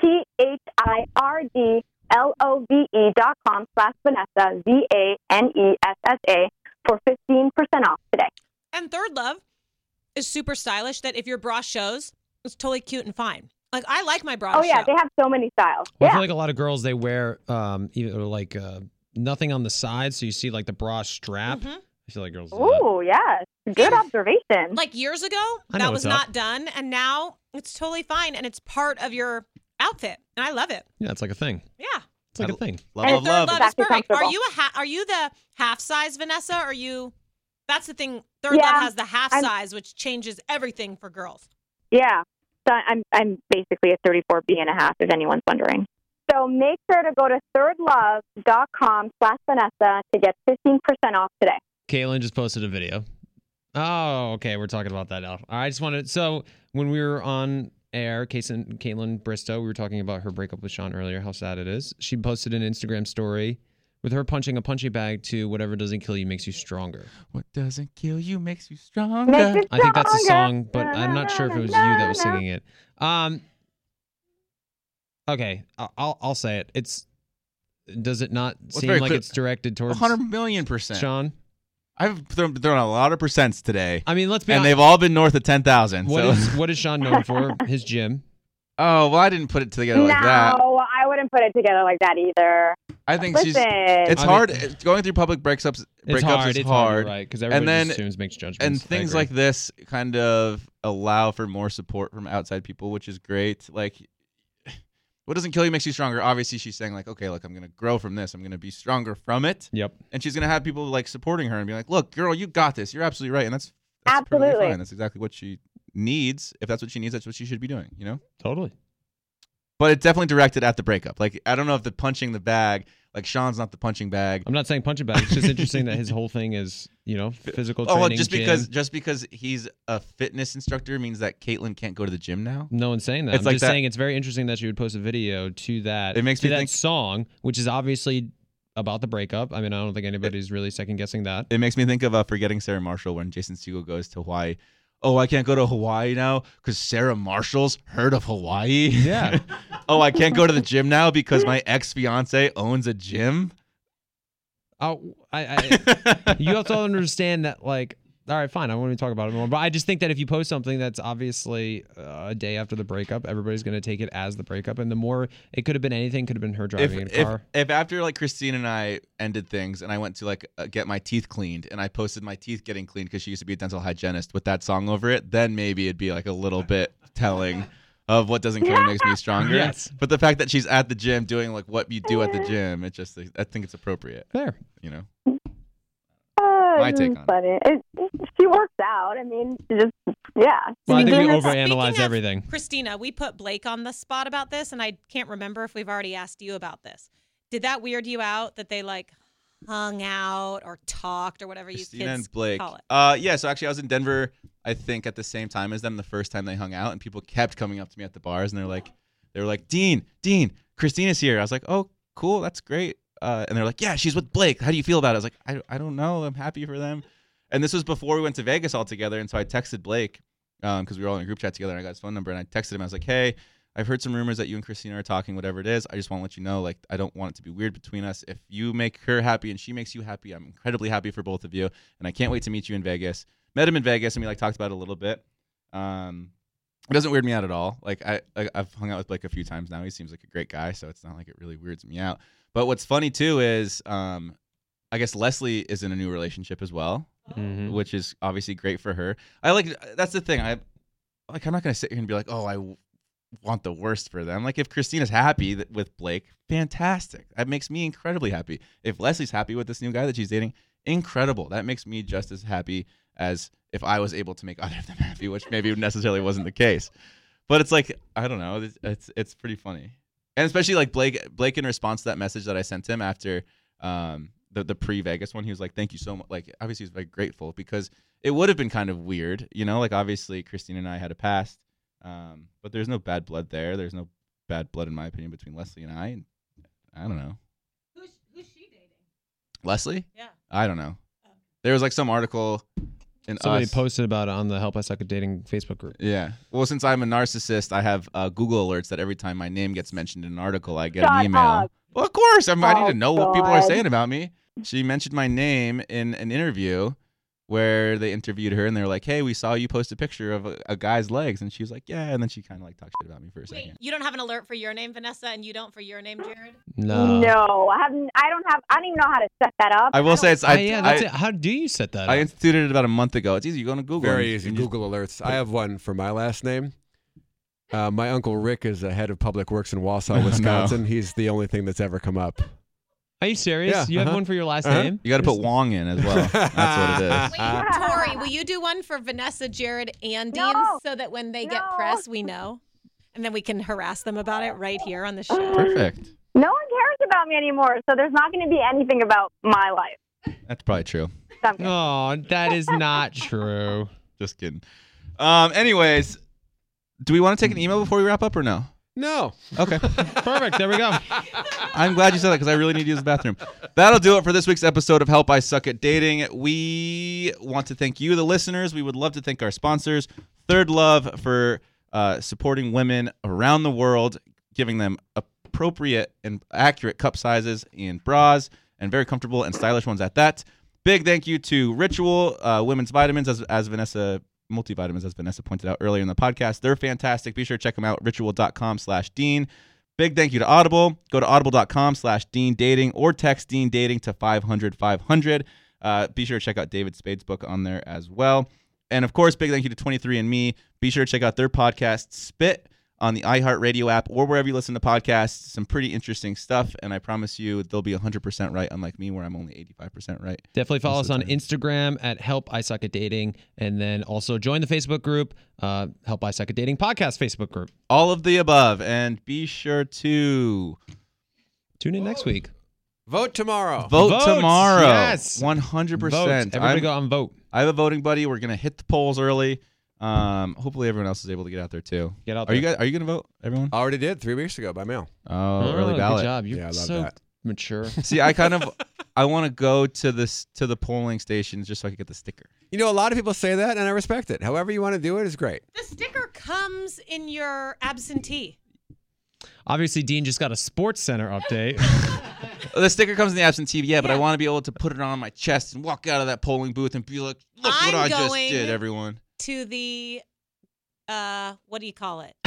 THIRDLOVE.com/Vanessa, VANESSA, for 15% off today. And Third Love is super stylish, that if your bra shows, it's totally cute and fine. Like, I like my bra. Oh, yeah, they have so many styles. Well, yeah. I feel like a lot of girls, they wear either like nothing on the side, so you see like the bra strap. Mm-hmm. I feel like girls do Oh, yes. Good observation. Like years ago, that was not done, and now it's totally fine, and it's part of your outfit, and I love it. Yeah, it's like a thing. Yeah. It's like a thing. Love. Love is perfect. Are you the half size, Vanessa? Or are you? That's the thing. Third Love has the half size, which changes everything for girls. Yeah. So I'm basically a 34B.5, if anyone's wondering. So make sure to go to thirdlove.com/Vanessa to get 15% off today. Caitlin just posted a video. Oh, okay. We're talking about that now. I just wanted. So when we were on air, Caitlin Bristow, we were talking about her breakup with Sean earlier, how sad it is. She posted an Instagram story with her punching a punching bag to "Whatever Doesn't Kill You Makes You Stronger." What doesn't kill you makes you stronger. I think that's a song, but I'm not sure if it was you that was singing it. Okay, I'll say it. Does it not seem like it's directed towards 100,000,000%. Sean? I've thrown a lot of percents today. I mean, let's be honest. And they've all been north of 10,000. What is Sean known for? His gym. Oh, well, I didn't put it together like that. No, I wouldn't put it together like that either. I think it's hard. Going through public breakups is hard. Right? Because everybody assumes, makes judgments. And things like this kind of allow for more support from outside people, which is great. Like, what doesn't kill you makes you stronger. Obviously, she's saying, like, okay, look, I'm going to grow from this. I'm going to be stronger from it. Yep. And she's going to have people, like, supporting her and be like, look, girl, you got this. You're absolutely right. And that's absolutely perfectly fine. That's exactly what she needs. If that's what she needs, that's what she should be doing, you know? Totally. But it's definitely directed at the breakup. Like, I don't know if the punching the bag, like, Sean's not the punching bag. I'm not saying punching bag. It's just interesting that his whole thing is, physical training. Oh, well, just because he's a fitness instructor means that Caitlin can't go to the gym now? No one's saying that. I'm just saying it's very interesting that she would post a video to that. It makes me think that song, which is obviously about the breakup. I mean, I don't think anybody's really second guessing that. It makes me think of Forgetting Sarah Marshall when Jason Segel goes to Hawaii. Oh, I can't go to Hawaii now because Sarah Marshall's heard of Hawaii? Yeah. Oh, I can't go to the gym now because my ex-fiance owns a gym? Oh, you have to understand that, like, all right, fine, I won't even talk about it more. But I just think that if you post something that's obviously a day after the breakup, everybody's going to take it as the breakup. And the more, it could have been anything, could have been her driving a car. If after, like, Christine and I ended things and I went to, like, get my teeth cleaned and I posted my teeth getting cleaned because she used to be a dental hygienist with that song over it, then maybe it'd be, like, a little bit telling of what doesn't kill you makes me stronger. Yes. But the fact that she's at the gym doing, like, what you do at the gym, I think it's appropriate. Fair. You know? My take on it. She works out. I mean, just, yeah. Well, I think we overanalyze everything. Christina, we put Blake on the spot about this, and I can't remember if we've already asked you about this. Did that weird you out that they, like, hung out or talked or whatever Christina you kids and Blake. call it? Yeah, so actually I was in Denver, I think, at the same time as them the first time they hung out, and people kept coming up to me at the bars, and they were like, Dean, Christina's here. I was like, oh, cool, that's great. And they're like, yeah, she's with Blake. How do you feel about it? I was like, I don't know. I'm happy for them. And this was before we went to Vegas all together. And so I texted Blake because we were all in a group chat together. And I got his phone number and I texted him. I was like, hey, I've heard some rumors that you and Christina are talking, whatever it is. I just want to let you know, like, I don't want it to be weird between us. If you make her happy and she makes you happy, I'm incredibly happy for both of you. And I can't wait to meet you in Vegas. Met him in Vegas and we like talked about it a little bit. It doesn't weird me out at all. Like I've hung out with Blake a few times now. He seems like a great guy, so it's not like it really weirds me out. But what's funny too is I guess Leslie is in a new relationship as well, which is obviously great for her. That's the thing. I'm not gonna sit here and be like, oh, I want the worst for them. Like if Christina's happy with Blake, fantastic. That makes me incredibly happy. If Leslie's happy with this new guy that she's dating, incredible. That makes me just as happy as if I was able to make either of them happy, which maybe necessarily wasn't the case. But it's like, I don't know, it's pretty funny. And especially like Blake in response to that message that I sent him after the pre-Vegas one, he was like, thank you so much. Like obviously he's very grateful because it would have been kind of weird, you know, like obviously Christina and I had a past, but there's no bad blood there. There's no bad blood in my opinion between Leslie and I. And I don't know. Who's she dating? Leslie? Yeah. I don't know. There was like some article in somebody Us. posted about it on the Help I Suck at Dating Facebook group. Yeah. Well, since I'm a narcissist, I have Google alerts that every time my name gets mentioned in an article, I get an email. Up. Well, of course. I need to know what people are God. saying about me. She mentioned my name in an interview where they interviewed her, and they were like, hey, we saw you post a picture of a guy's legs. And she was like, yeah. And then she kind of like talked shit about me for a second. Wait, you don't have an alert for your name, Vanessa, and you don't for your name, Jared? No. No, I don't even know how to set that up. I will say it's That's it. How do you set that I up? instituted it about a month ago. It's easy. You go to Google. Very and easy. you just- Google alerts. I have one for my last name. My uncle Rick is the head of public works in Wausau, Wisconsin. He's the only thing that's ever come up. Are you serious? Yeah, You have one for your last Uh-huh. name? You got to put Wong in as well. That's what it is. Wait, Tori, will you do one for Vanessa, Jared, and Dean No. so that when they get No. press, we know? And then we can harass them about it right here on the show. Perfect. No one cares about me anymore, so there's not going to be anything about my life. That's probably true. So I'm kidding. Oh, that is not true. Just kidding. Anyways, do we want to take an email before we wrap up or no? No. Okay. Perfect. There we go. I'm glad you said that because I really need to use the bathroom. That'll do it for this week's episode of Help I Suck at Dating. We want to thank you, the listeners. We would love to thank our sponsors, Third Love, for supporting women around the world, giving them appropriate and accurate cup sizes and bras, and very comfortable and stylish ones at that. Big thank you to Ritual Women's Vitamins, as Vanessa multivitamins, as Vanessa pointed out earlier in the podcast. They're fantastic. Be sure to check them out, ritual.com/Dean. Big thank you to Audible. Go to audible.com/Dean Dating or text Dean Dating to 500-500. Be sure to check out David Spade's book on there as well. And of course, big thank you to 23andMe. Be sure to check out their podcast, Spit, on the iHeartRadio app or wherever you listen to podcasts. Some pretty interesting stuff, and I promise you they'll be 100% right, unlike me where I'm only 85% right. Definitely follow us Most on of the time. Instagram at Help I Suck at Dating, and then also join the Facebook group, Help I Suck at Dating podcast Facebook group. All of the above, and be sure to Tune in next week. Vote tomorrow. vote tomorrow. Yes. 100%. Vote. Everybody go out and vote. I have a voting buddy. We're gonna hit the polls early. Hopefully everyone else is able to get out there too. Get out Are there. you gonna vote, everyone? Already did 3 weeks ago by mail. Oh, early ballot. Good job. You're Yeah, I love so that. mature. See, I want to go to the polling stations just so I can get the sticker. You know, a lot of people say that, and I respect it. However you want to do it is great. The sticker comes in your absentee. Obviously, Dean just got a Sports Center update. The sticker comes in the absentee, yeah, but I want to be able to put it on my chest and walk out of that polling booth and be like, look what I just did, everyone. To the, what do you call it?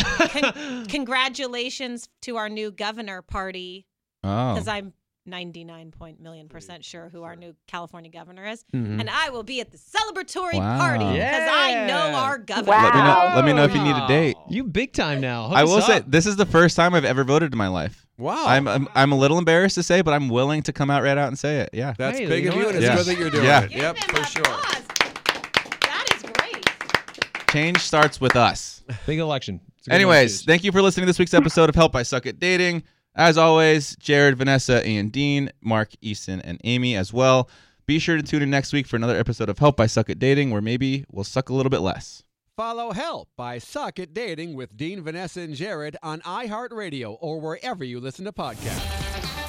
Congratulations to our new governor party, Oh. because I'm 99.100% sure who our new California governor is, Mhm. and I will be at the celebratory Wow. party because I know Yeah. our governor. Wow. Let me know if you need a date. You big time now. Hook I us will say up. this is the first time I've ever voted in my life. Wow. I'm a little embarrassed to say, but I'm willing to come out right out and say it. Yeah. That's Hey, big you of know you, what? and it's Yeah. good that you're doing Yeah. it. Give Yep, him for sure. applause. That is great. Change starts with us. Big election. It's a good one to Anyways, choose. thank you for listening to this week's episode of Help I Suck at Dating. As always, Jared, Vanessa, and Dean, Mark, Easton, and Amy as well. Be sure to tune in next week for another episode of Help I Suck at Dating, where maybe we'll suck a little bit less. Follow Help I Suck at Dating with Dean, Vanessa, and Jared on iHeartRadio or wherever you listen to podcasts.